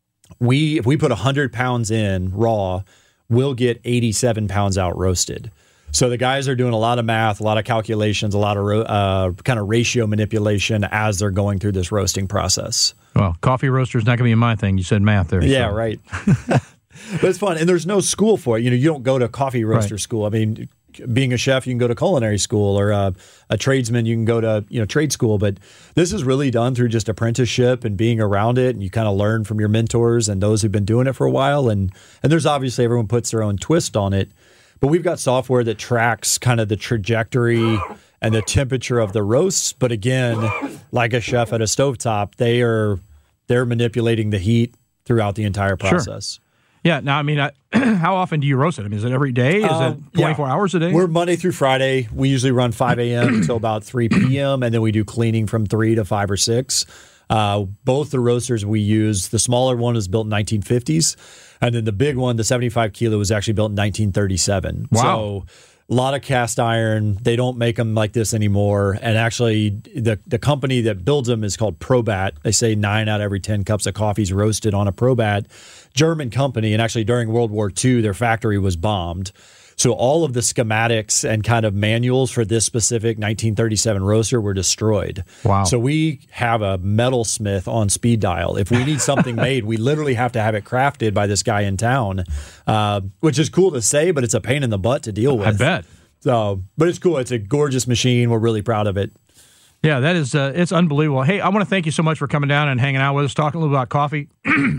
if we put 100 pounds in raw, we'll get 87 pounds out roasted. So the guys are doing a lot of math, a lot of calculations, a lot of kind of ratio manipulation as they're going through this roasting process. Well, coffee roaster is not going to be my thing. You said math there. Yeah, right. But it's fun. And there's no school for it. You don't go to coffee roaster school. I mean, being a chef, you can go to culinary school, or a tradesman, you can go to trade school. But this is really done through just apprenticeship and being around it, and you kind of learn from your mentors and those who've been doing it for a while. And there's obviously everyone puts their own twist on it. But we've got software that tracks kind of the trajectory and the temperature of the roasts. But again, like a chef at a stovetop, they're manipulating the heat throughout the entire process. Sure. Yeah. Now, I mean, how often do you roast it? I mean, is it every day? Is it 24 hours a day? We're Monday through Friday. We usually run 5 a.m. until about 3 p.m., and then we do cleaning from 3 to 5 or 6. Both the roasters we use, the smaller one was built in 1950s, and then the big one, the 75 kilo, was actually built in 1937. Wow. So a lot of cast iron. They don't make them like this anymore. And actually, the company that builds them is called Probat. They say 9 out of every 10 cups of coffee is roasted on a Probat. German company. And actually, during World War II, their factory was bombed. So all of the schematics and kind of manuals for this specific 1937 roaster were destroyed. Wow. So we have a metalsmith on speed dial. If we need something made, we literally have to have it crafted by this guy in town, which is cool to say, but it's a pain in the butt to deal with. I bet. So, but it's cool. It's a gorgeous machine. We're really proud of it. Yeah, that is, it's unbelievable. Hey, I want to thank you so much for coming down and hanging out with us, talking a little about coffee.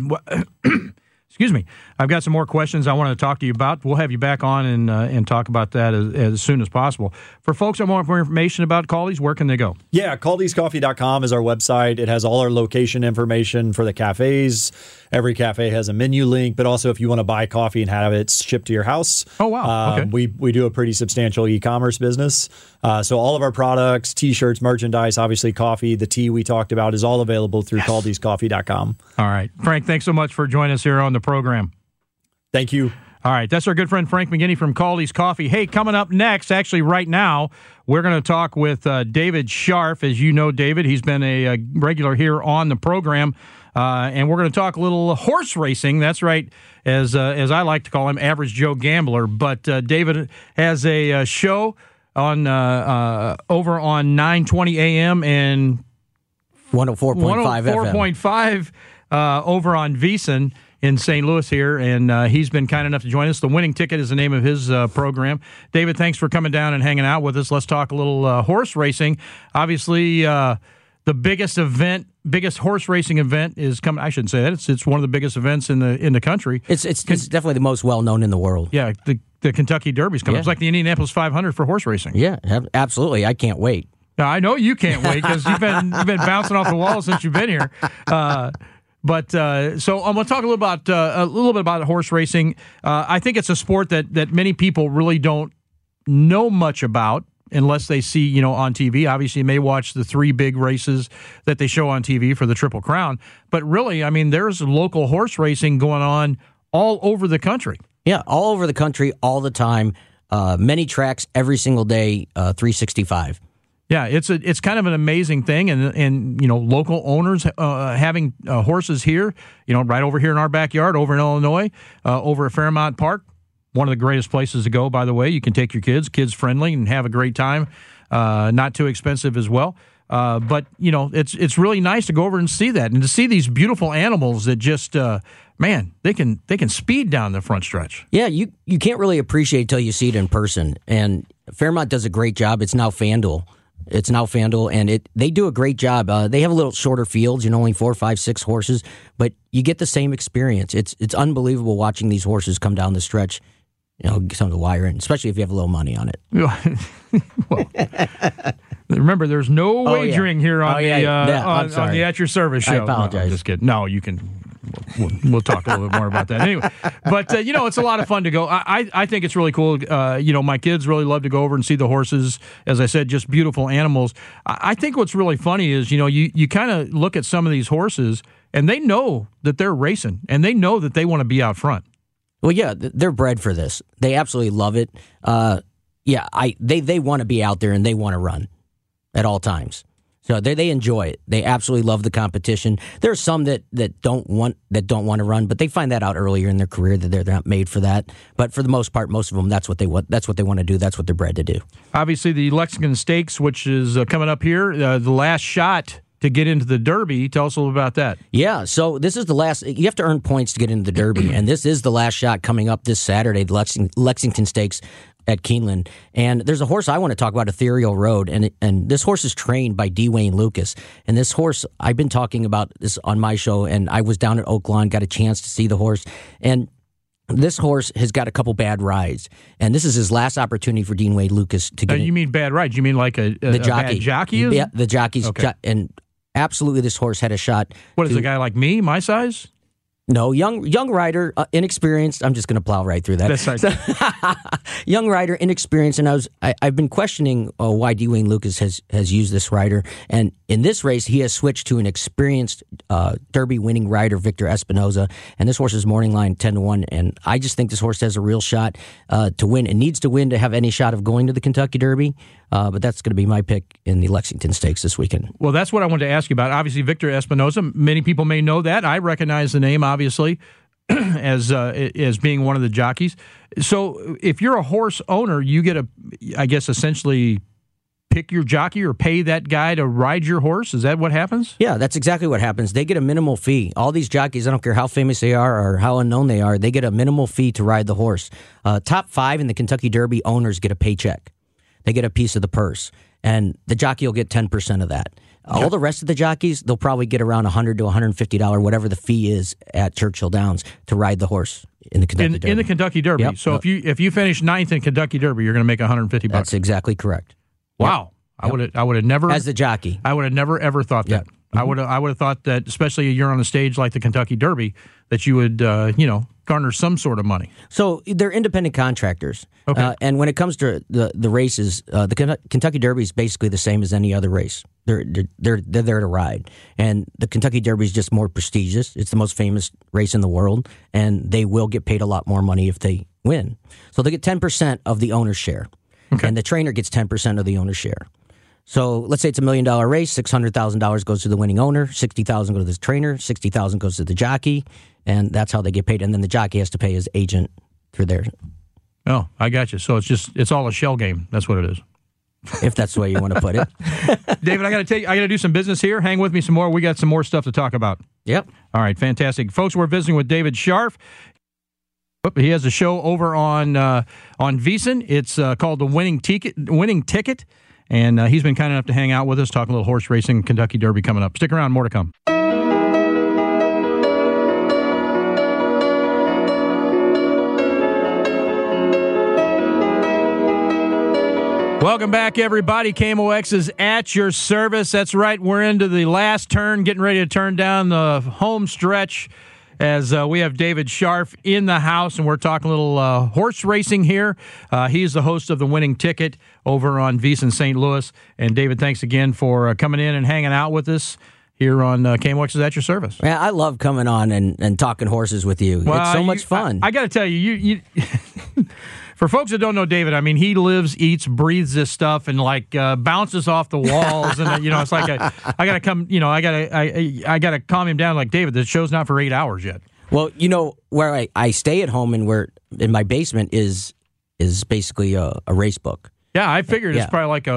Excuse me. I've got some more questions I want to talk to you about. We'll have you back on and talk about that as soon as possible. For folks that want more information about Kaldi's, where can they go? Yeah, Kaldi'sCoffee.com is our website. It has all our location information for the cafes. Every cafe has a menu link, but also if you want to buy coffee and have it shipped to your house. Oh, wow. Okay. We do a pretty substantial e-commerce business. So all of our products, T-shirts, merchandise, obviously coffee, the tea we talked about is all available through Kaldi'sCoffee.com. All right. Frank, thanks so much for joining us here on the program. Thank you. All right. That's our good friend Frank McGinney from Kaldi's Coffee. Hey, coming up next, actually right now, we're going to talk with David Scharf. As you know, David, he's been a regular here on the program. And we're going to talk a little horse racing. That's right, as I like to call him, Average Joe Gambler. But David has a show on over on 920 AM and 104.5 104.5 over on VEASAN in St. Louis here, and he's been kind enough to join us. The Winning Ticket is the name of his program. David, thanks for coming down and hanging out with us. Let's talk a little horse racing. Obviously, the biggest horse racing event is coming. I shouldn't say that. It's one of the biggest events in the country. It's definitely the most well known in the world. Yeah, the Kentucky Derby's coming. Yeah. It's like the Indianapolis 500 for horse racing. Yeah, absolutely. I can't wait. Now, I know you can't wait because you've been bouncing off the walls since you've been here. So I'm going to talk a little bit about horse racing. I think it's a sport that many people really don't know much about unless they see, on TV. Obviously, you may watch the 3 big races that they show on TV for the Triple Crown. But really, I mean, there's local horse racing going on all over the country. Yeah, all over the country, all the time. Many tracks every single day, 365. Yeah, it's kind of an amazing thing, and local owners having horses here, right over here in our backyard, over in Illinois, over at Fairmount Park. One of the greatest places to go, by the way. You can take your kids friendly, and have a great time. Not too expensive as well. But it's really nice to go over and see that, and to see these beautiful animals that just they can speed down the front stretch. Yeah, you can't really appreciate it till you see it in person. And Fairmount does a great job. It's now FanDuel, and they do a great job. They have a little shorter fields, only 4, 5, 6 horses, but you get the same experience. It's unbelievable watching these horses come down the stretch. Some of the wire in, especially if you have a little money on it. Well, remember, there's no wagering here on on the At Your Service show. I apologize. No, I'm just kidding. No, you can. We'll talk a little bit more about that anyway. But it's a lot of fun to go. I think it's really cool. My kids really love to go over and see the horses. As I said, just beautiful animals. I think what's really funny is you kind of look at some of these horses and they know that they're racing and they know that they want to be out front. Well, yeah, they're bred for this. They absolutely love it. They want to be out there and they want to run at all times. So they enjoy it. They absolutely love the competition. There are some that don't want to run, but they find that out earlier in their career that they're not made for that. But for the most part, most of them, that's what they want. That's what they want to do. That's what they're bred to do. Obviously, the Lexington Stakes, which is coming up here, the last shot to get into the Derby. Tell us a little about that. Yeah, so this is the last. You have to earn points to get into the Derby, and this is the last shot coming up this Saturday, the Lexington Stakes at Keeneland. And there's a horse I want to talk about, Ethereal Road, and this horse is trained by D. Wayne Lucas. And this horse, I've been talking about this on my show, and I was down at Oaklawn, got a chance to see the horse, and this horse has got a couple bad rides, and this is his last opportunity for Dean Wade Lucas to get. You mean bad rides? You mean like the jockey? Bad jockey is? Yeah, the jockey's. Okay. And absolutely, this horse had a shot. What is a guy like me, my size? No, young rider, inexperienced. I'm just going to plow right through that. That's right. Young rider, inexperienced, and I've been questioning why Dwayne Lucas has used this rider, and in this race he has switched to an experienced Derby winning rider, Victor Espinoza, and this horse is morning line 10-1, and I just think this horse has a real shot to win. It needs to win to have any shot of going to the Kentucky Derby. But that's going to be my pick in the Lexington Stakes this weekend. Well, that's what I wanted to ask you about. Obviously, Victor Espinoza, many people may know that. I recognize the name, obviously, as being one of the jockeys. So if you're a horse owner, you get I guess, essentially pick your jockey or pay that guy to ride your horse? Is that what happens? Yeah, that's exactly what happens. They get a minimal fee. All these jockeys, I don't care how famous they are or how unknown they are, they get a minimal fee to ride the horse. Top 5 in the Kentucky Derby owners get a paycheck. They get a piece of the purse, and the jockey will get 10% of that. All the rest of the jockeys, they'll probably get around $100 to $150, whatever the fee is at Churchill Downs to ride the horse in the Kentucky Derby. In the Kentucky Derby. Yep. So if you finish 9th in Kentucky Derby, you're going to make $150. That's exactly correct. Wow. Yep. I would have never, as the jockey, I would have never ever thought that. Yep. I would have thought that, especially you're on a stage like the Kentucky Derby, that you would garner some sort of money. So they're independent contractors. Okay. And when it comes to the races, the Kentucky Derby is basically the same as any other race. They're there to ride, and the Kentucky Derby is just more prestigious. It's the most famous race in the world, and they will get paid a lot more money if they win. So they get 10% of the owner's share, and the trainer gets 10% of the owner's share. So let's say it's $1 million race. $600,000 goes to the winning owner. $60,000 goes to the trainer. $60,000 goes to the jockey, and that's how they get paid. And then the jockey has to pay his agent through there. Oh, I got you. So it's all a shell game. That's what it is. If that's the way you want to put it. David, I got to do some business here. Hang with me some more. We got some more stuff to talk about. Yep. All right, fantastic, folks. We're visiting with David Scharf. He has a show over on VSiN. It's called The Winning Ticket. And he's been kind enough to hang out with us, talking a little horse racing, Kentucky Derby coming up. Stick around, more to come. Welcome back, everybody. KMOX is at your service. That's right. We're into the last turn, getting ready to turn down the home stretch as we have David Scharf in the house, and we're talking a little horse racing here. He's the host of The Winning Ticket over on VSiN St. Louis. And, David, thanks again for coming in and hanging out with us here on KMOX is at your service. Yeah, I love coming on and talking horses with you. Well, it's so much fun. I got to tell you, for folks that don't know David, I mean, he lives, eats, breathes this stuff, and bounces off the walls, and it's like I gotta come, I gotta calm him down. Like, David, the show's not for 8 hours yet. Well, where I stay at home and where in my basement is basically a race book. Yeah, I figured it's probably like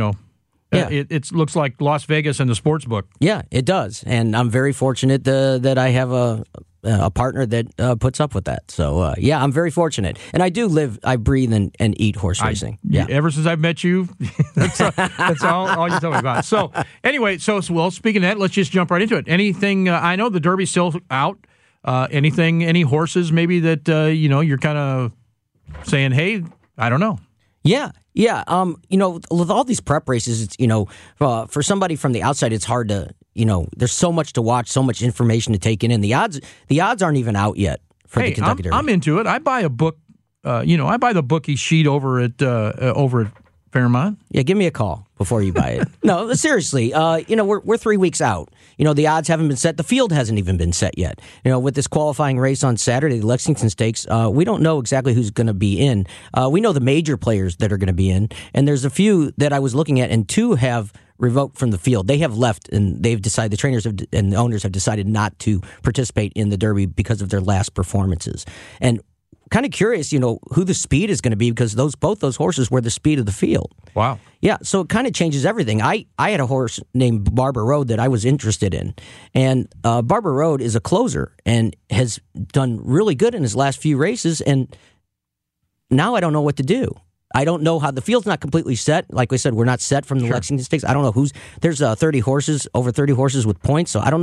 it looks like Las Vegas and the sports book. Yeah, it does, and I'm very fortunate that I have a partner that puts up with that. So, I'm very fortunate. And I do live, I breathe and eat horse racing. Ever since I've met you, that's all you tell me about. So, anyway, speaking of that, let's just jump right into it. Anything, I know the Derby's still out. Any horses maybe that, you're kind of saying, hey, I don't know. Yeah. With all these prep races, it's, for somebody from the outside, it's hard to, there's so much to watch, so much information to take in, and the odds aren't even out yet for the Kentucky Derby. I'm into it. I buy a book, I buy the bookie sheet over at Fairmont. Yeah, give me a call before you buy it. No, seriously. We're 3 weeks out. The odds haven't been set. The field hasn't even been set yet. With this qualifying race on Saturday, the Lexington Stakes, we don't know exactly who's going to be in. We know the major players that are going to be in, and there's a few that I was looking at, and 2 have revoked from the field. They have left, and they've decided, the trainers and the owners have decided not to participate in the Derby because of their last performances. And kind of curious, who the speed is going to be, because both those horses were the speed of the field. Wow. Yeah, so it kind of changes everything. I had a horse named Barber Road that I was interested in, and Barber Road is a closer and has done really good in his last few races, and now I don't know what to do. I don't know how the field's not completely set. Like I said, we're not set from the Lexington Stakes. I don't know there's over 30 horses with points, so I don't know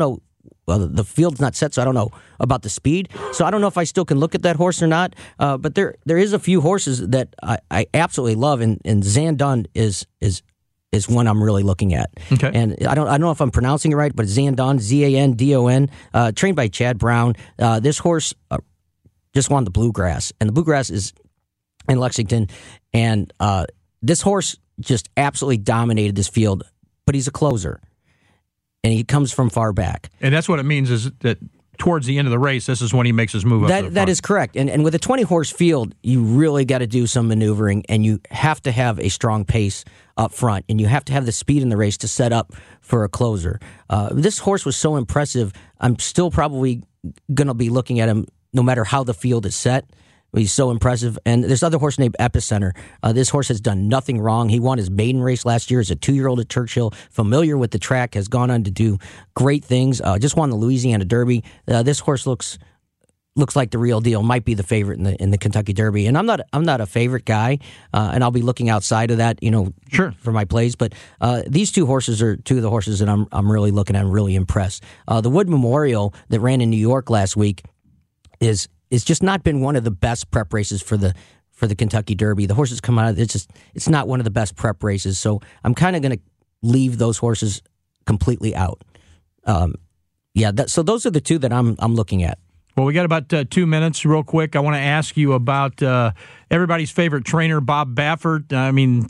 the field's not set, so I don't know about the speed. So I don't know if I still can look at that horse or not. But there is a few horses that I absolutely love, and Zandon is one I'm really looking at. Okay. And I don't know if I'm pronouncing it right, but Zandon, Zandon, trained by Chad Brown. This horse just won the Bluegrass, and the Bluegrass is in Lexington, and this horse just absolutely dominated this field, but he's a closer. And he comes from far back. And that's what it means is that towards the end of the race, this is when he makes his move up to the front. That is correct. And with a 20-horse field, you really got to do some maneuvering, and you have to have a strong pace up front, and you have to have the speed in the race to set up for a closer. This horse was so impressive, I'm still probably going to be looking at him no matter how the field is set. He's so impressive. And there's another horse named Epicenter. This horse has done nothing wrong. He won his maiden race last year as a 2-year-old at Churchill, familiar with the track, has gone on to do great things. Just won the Louisiana Derby. This horse looks like the real deal. Might be the favorite in the Kentucky Derby. And I'm not a favorite guy, and I'll be looking outside of that, sure, for my plays. But these two horses are two of the horses that I'm really looking at and really impressed. The Wood Memorial that ran in New York last week is just not been one of the best prep races for the Kentucky Derby. The horses come out, it's not one of the best prep races. So I'm kind of going to leave those horses completely out. So those are the two that I'm looking at. Well, we got about 2 minutes real quick. I want to ask you about everybody's favorite trainer, Bob Baffert. I mean,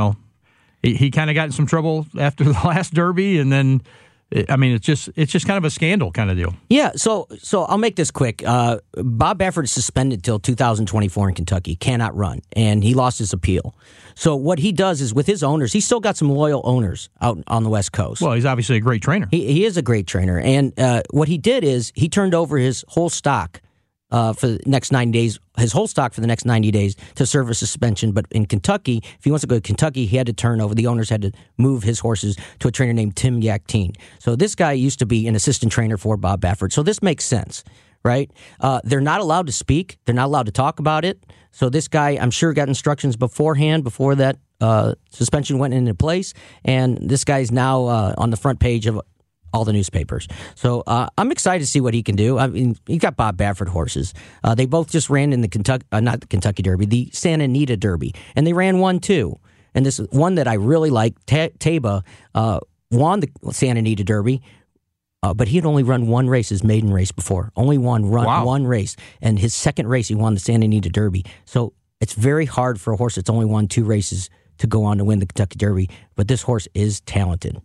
he kind of got in some trouble after the last Derby, and then it's just kind of a scandal kind of deal. Yeah, so I'll make this quick. Bob Baffert is suspended till 2024 in Kentucky, cannot run, and he lost his appeal. So what he does is with his owners, he's still got some loyal owners out on the West Coast. Well, he's obviously a great trainer. He is a great trainer, and what he did is he turned over his whole stock for the next 90 days, his whole stock for the next 90 days to serve a suspension. But in Kentucky, if he wants to go to Kentucky, he had to turn over, the owners had to move his horses to a trainer named Tim Yaktine. So this guy used to be an assistant trainer for Bob Baffert. So this makes sense, right? They're not allowed to speak. They're not allowed to talk about it. So this guy, I'm sure, got instructions beforehand, before that suspension went into place. And this guy's now on the front page of all the newspapers. So I'm excited to see what he can do. I mean, he got Bob Baffert horses. They both just ran in the not the Kentucky Derby, the Santa Anita Derby, and they ran 1-2. And this one that I really like, Taba, won the Santa Anita Derby, but he had only run one race, his maiden race before. Only one race, and his second race he won the Santa Anita Derby. So it's very hard for a horse that's only won 2 races to go on to win the Kentucky Derby. But this horse is talented.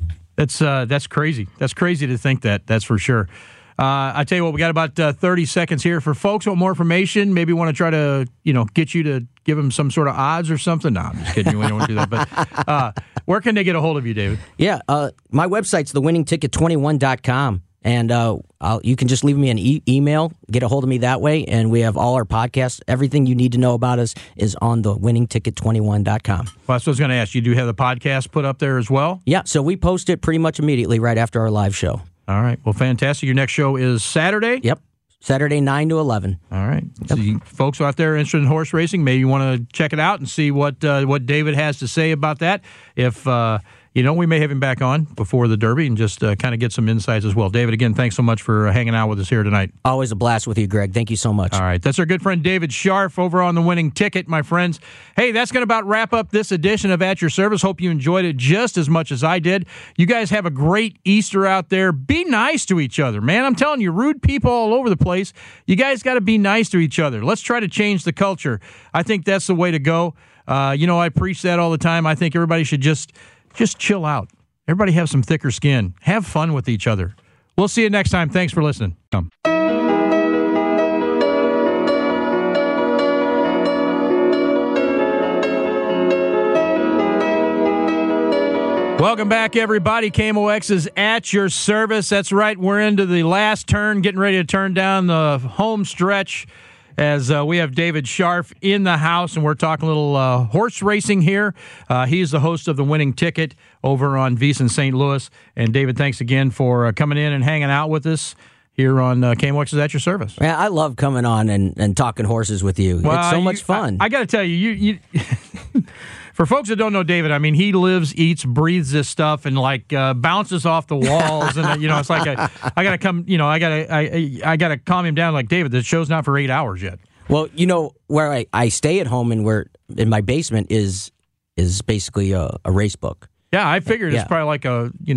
That's crazy. That's crazy to think that. That's for sure. I tell you what, we got about 30 seconds here. For folks who want more information, maybe want to try to get you to give them some sort of odds or something. No, I'm just kidding. You don't want to do that. But where can they get a hold of you, David? Yeah, my website's thewinningticket21.com. And you can just leave me an email, get a hold of me that way, and we have all our podcasts. Everything you need to know about us is on thewinningticket21.com. Well, that's what I was going to ask. You do have the podcast put up there as well? Yeah, so we post it pretty much immediately right after our live show. All right. Well, fantastic. Your next show is Saturday? Yep. Saturday, 9 to 11. All right. Yep. So you folks out there interested in horse racing, maybe you want to check it out and see what David has to say about that. If we may have him back on before the Derby and just kind of get some insights as well. David, again, thanks so much for hanging out with us here tonight. Always a blast with you, Greg. Thank you so much. All right. That's our good friend David Scharf over on The Winning Ticket, my friends. Hey, that's going to about wrap up this edition of At Your Service. Hope you enjoyed it just as much as I did. You guys have a great Easter out there. Be nice to each other, man. I'm telling you, rude people all over the place. You guys got to be nice to each other. Let's try to change the culture. I think that's the way to go. I preach that all the time. I think everybody should just chill out. Everybody have some thicker skin. Have fun with each other. We'll see you next time. Thanks for listening. Welcome back, everybody. KMOX is at your service. That's right. We're into the last turn, getting ready to turn down the home stretch as we have David Scharf in the house, and we're talking a little horse racing here. He's the host of The Winning Ticket over on VSiN St. Louis. And, David, thanks again for coming in and hanging out with us here on KMOX is at your service. Yeah, I love coming on and talking horses with you. Well, it's so much fun. I got to tell you, For folks that don't know David, I mean, he lives, eats, breathes this stuff, and like bounces off the walls, and it's like I gotta come, I gotta calm him down. Like, David, the show's not for 8 hours yet. Well, where I stay at home and where in my basement is basically a race book. Yeah, I figured it's probably like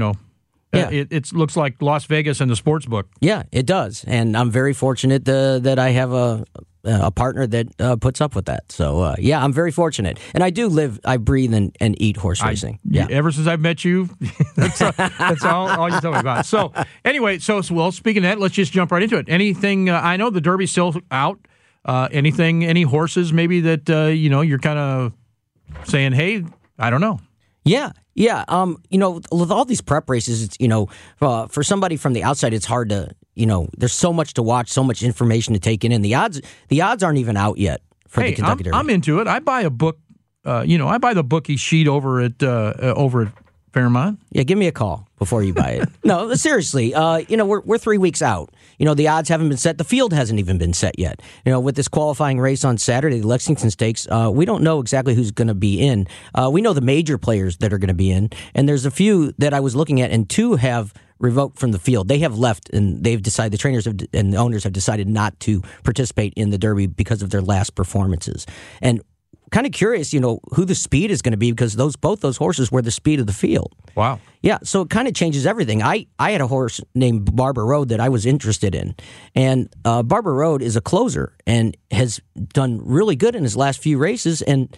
it looks like Las Vegas and the sports book. Yeah, it does, and I'm very fortunate that I have a partner that puts up with that. So, I'm very fortunate. And I do I breathe and eat horse racing. Ever since I've met you, that's all you tell me about. So, anyway, speaking of that, let's just jump right into it. Anything, I know the Derby's still out. Any horses maybe that, you're kind of saying, hey, I don't know. Yeah. With all these prep races, it's, for somebody from the outside, it's hard to, there's so much to watch, so much information to take in, and the odds aren't even out yet for the Kentucky Derby. I'm into it. I buy a book, I buy the bookie sheet over at Fairmont. Yeah, give me a call before you buy it. No, seriously, we're 3 weeks out. The odds haven't been set. The field hasn't even been set yet. With this qualifying race on Saturday, the Lexington Stakes, we don't know exactly who's going to be in. We know the major players that are going to be in, and there's a few that I was looking at, and 2 have revoked from the field. They have left, and they've decided, the trainers and the owners have decided not to participate in the Derby because of their last performances. And kind of curious, who the speed is going to be, because both those horses were the speed of the field. Wow. Yeah, so it kind of changes everything. I had a horse named Barber Road that I was interested in, and Barber Road is a closer and has done really good in his last few races, and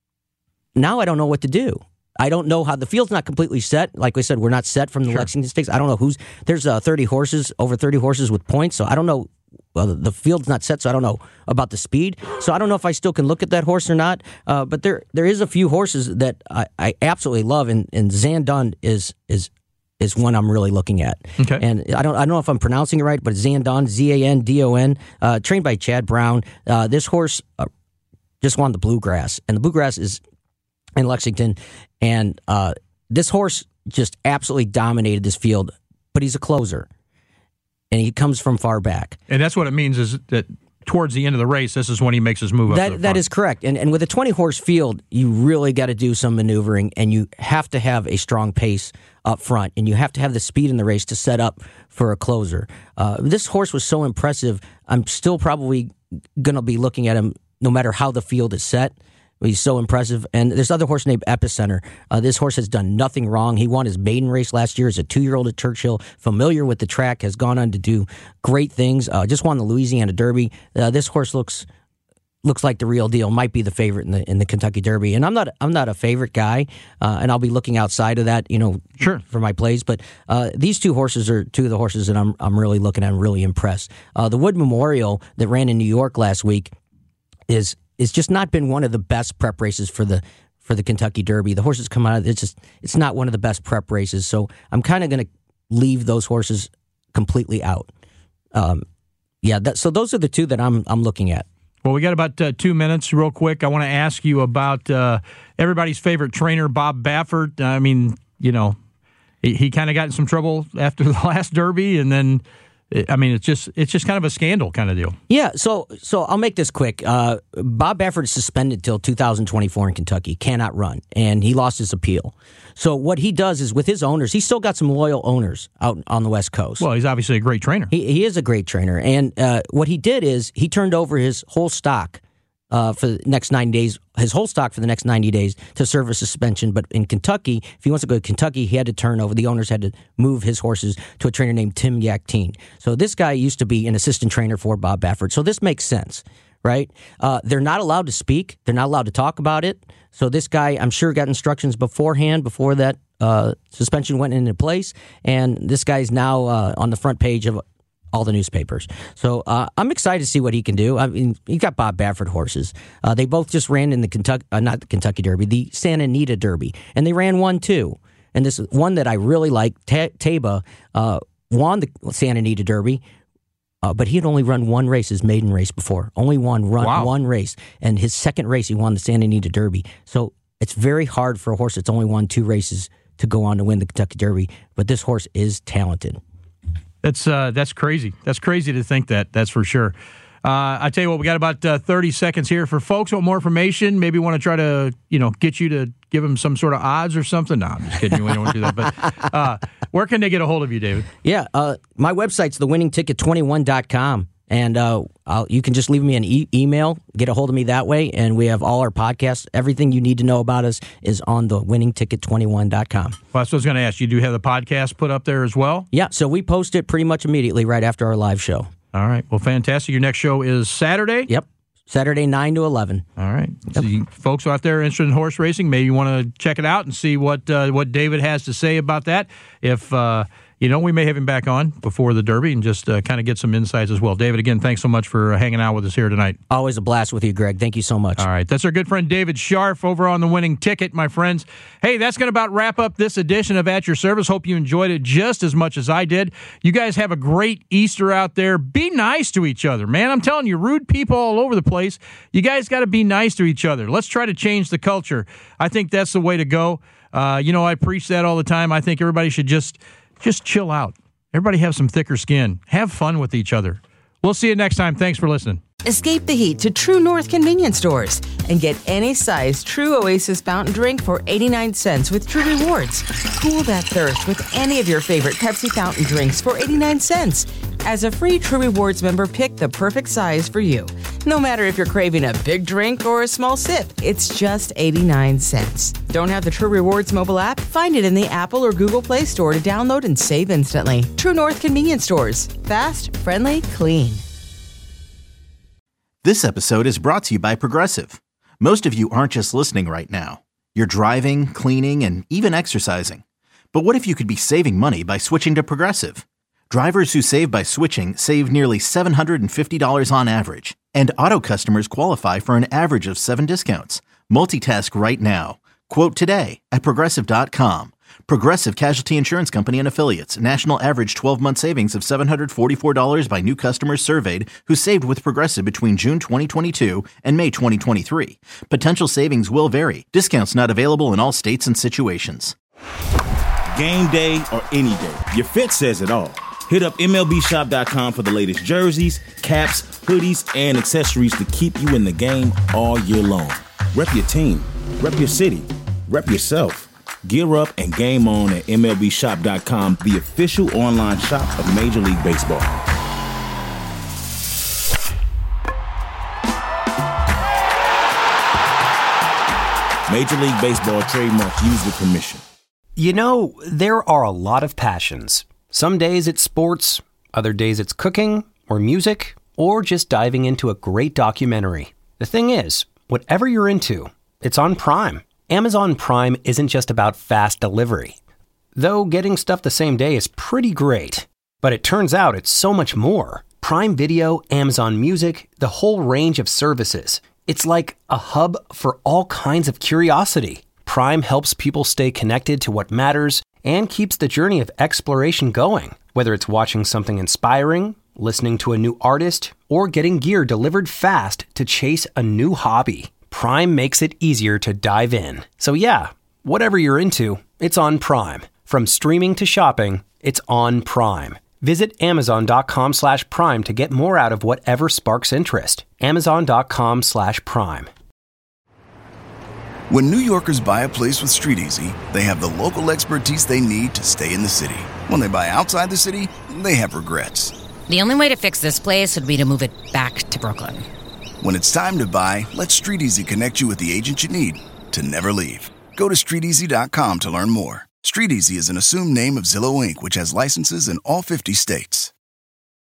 now I don't know what to do. I don't know how the field's not completely set. Like we said, we're not set from the Lexington Stakes. I don't know there's over 30 horses with points, so I don't know. Well, the field's not set, so I don't know about the speed. So I don't know if I still can look at that horse or not. But there is a few horses that I absolutely love, and Zandon is one I'm really looking at. Okay. And I don't know if I'm pronouncing it right, but Zandon, Zandon, trained by Chad Brown. This horse just won the Bluegrass, and the Bluegrass is in Lexington, and this horse just absolutely dominated this field. But he's a closer. And he comes from far back. And that's what it means, is that towards the end of the race, this is when he makes his move up. That is correct. And with a 20-horse field, you really got to do some maneuvering, and you have to have a strong pace up front, and you have to have the speed in the race to set up for a closer. This horse was so impressive, I'm still probably going to be looking at him no matter how the field is set. He's so impressive. And there's another horse named Epicenter. This horse has done nothing wrong. He won his maiden race last year as a 2-year-old at Churchill, familiar with the track, has gone on to do great things. Just won the Louisiana Derby. This horse looks like the real deal. Might be the favorite in the Kentucky Derby. And I'm not a favorite guy, and I'll be looking outside of that, for my plays. But these 2 horses are 2 of the horses that I'm really looking at and really impressed. The Wood Memorial that ran in New York last week is just not been one of the best prep races for the Kentucky Derby. The horses come out, it's not one of the best prep races. So I'm kind of going to leave those horses completely out. So those are the 2 that I'm looking at. Well, we got about 2 minutes real quick. I want to ask you about everybody's favorite trainer, Bob Baffert. I mean, he kind of got in some trouble after the last Derby, and then it's just kind of a scandal kind of deal. Yeah, so I'll make this quick. Bob Baffert is suspended till 2024 in Kentucky, cannot run, and he lost his appeal. So what he does is, with his owners, he's still got some loyal owners out on the West Coast. Well, he's obviously a great trainer. He is a great trainer, and what he did is he turned over his whole stock for the next 90 days, his whole stock for the next 90 days to serve a suspension. But in Kentucky, if he wants to go to Kentucky, he had to turn over. The owners had to move his horses to a trainer named Tim Yaktine. So this guy used to be an assistant trainer for Bob Baffert. So this makes sense, right? They're not allowed to speak. They're not allowed to talk about it. So this guy, I'm sure, got instructions beforehand, before that suspension went into place. And this guy's now on the front page of all the newspapers. So I'm excited to see what he can do. I mean, he got Bob Baffert horses. They both just ran in the not the Kentucky Derby, the Santa Anita Derby, and they ran 1-2. And this one that I really like, Taba, won the Santa Anita Derby, but he had only run 1 race, his maiden race before. Only one race. And his second race, he won the Santa Anita Derby. So it's very hard for a horse that's only won 2 races to go on to win the Kentucky Derby. But this horse is talented. That's crazy. That's crazy to think that. That's for sure. I tell you what, we got about 30 seconds here for folks who want more information. Maybe want to try to, get you to give them some sort of odds or something. No, I'm just kidding. You don't want to do that. But where can they get a hold of you, David? Yeah, my website's thewinningticket21.com. And you can just leave me an email, get a hold of me that way, and we have all our podcasts. Everything you need to know about us is on thewinningticket21.com. Well, that's what I was going to ask. You do have the podcast put up there as well? Yeah, so we post it pretty much immediately right after our live show. All right. Well, fantastic. Your next show is Saturday? Yep. Saturday, 9 to 11. All right. Yep. So you folks out there interested in horse racing, maybe you want to check it out and see what David has to say about that. If we may have him back on before the Derby and just kind of get some insights as well. David, again, thanks so much for hanging out with us here tonight. Always a blast with you, Greg. Thank you so much. All right. That's our good friend David Scharf over on The Winning Ticket, my friends. Hey, that's going to about wrap up this edition of At Your Service. Hope you enjoyed it just as much as I did. You guys have a great Easter out there. Be nice to each other, man. I'm telling you, rude people all over the place. You guys got to be nice to each other. Let's try to change the culture. I think that's the way to go. I preach that all the time. I think everybody should just chill out. Everybody have some thicker skin. Have fun with each other. We'll see you next time. Thanks for listening. Escape the heat to True North convenience stores and get any size True Oasis fountain drink for 89 cents with True Rewards. Cool that thirst with any of your favorite Pepsi fountain drinks for 89 cents. As a free True Rewards member, pick the perfect size for you. No matter if you're craving a big drink or a small sip, it's just 89 cents. Don't have the True Rewards mobile app? Find it in the Apple or Google Play Store to download and save instantly. True North convenience stores. Fast, friendly, clean. This episode is brought to you by Progressive. Most of you aren't just listening right now. You're driving, cleaning, and even exercising. But what if you could be saving money by switching to Progressive? Drivers who save by switching save nearly $750 on average. And auto customers qualify for an average of 7 discounts. Multitask right now. Quote today at Progressive.com. Progressive Casualty Insurance Company and Affiliates. National average 12-month savings of $744 by new customers surveyed who saved with Progressive between June 2022 and May 2023. Potential savings will vary. Discounts not available in all states and situations. Game day or any day, your fit says it all. Hit up MLBshop.com for the latest jerseys, caps, hoodies, and accessories to keep you in the game all year long. Rep your team, rep your city, rep yourself. Gear up and game on at MLBshop.com, the official online shop of Major League Baseball. Major League Baseball trademark used with permission. You know, there are a lot of passions. Some days it's sports, other days it's cooking or music, or just diving into a great documentary. The thing is, whatever you're into, it's on Prime. Amazon Prime isn't just about fast delivery. Though getting stuff the same day is pretty great. But it turns out it's so much more. Prime Video, Amazon Music, the whole range of services. It's like a hub for all kinds of curiosity. Prime helps people stay connected to what matters and keeps the journey of exploration going. Whether it's watching something inspiring, listening to a new artist, or getting gear delivered fast to chase a new hobby, Prime makes it easier to dive in. So yeah, whatever you're into, it's on Prime. From streaming to shopping, it's on Prime. Visit Amazon.com/Prime to get more out of whatever sparks interest. Amazon.com/Prime. When New Yorkers buy a place with StreetEasy, they have the local expertise they need to stay in the city. When they buy outside the city, they have regrets. The only way to fix this place would be to move it back to Brooklyn. When it's time to buy, let StreetEasy connect you with the agent you need to never leave. Go to StreetEasy.com to learn more. StreetEasy is an assumed name of Zillow Inc., which has licenses in all 50 states.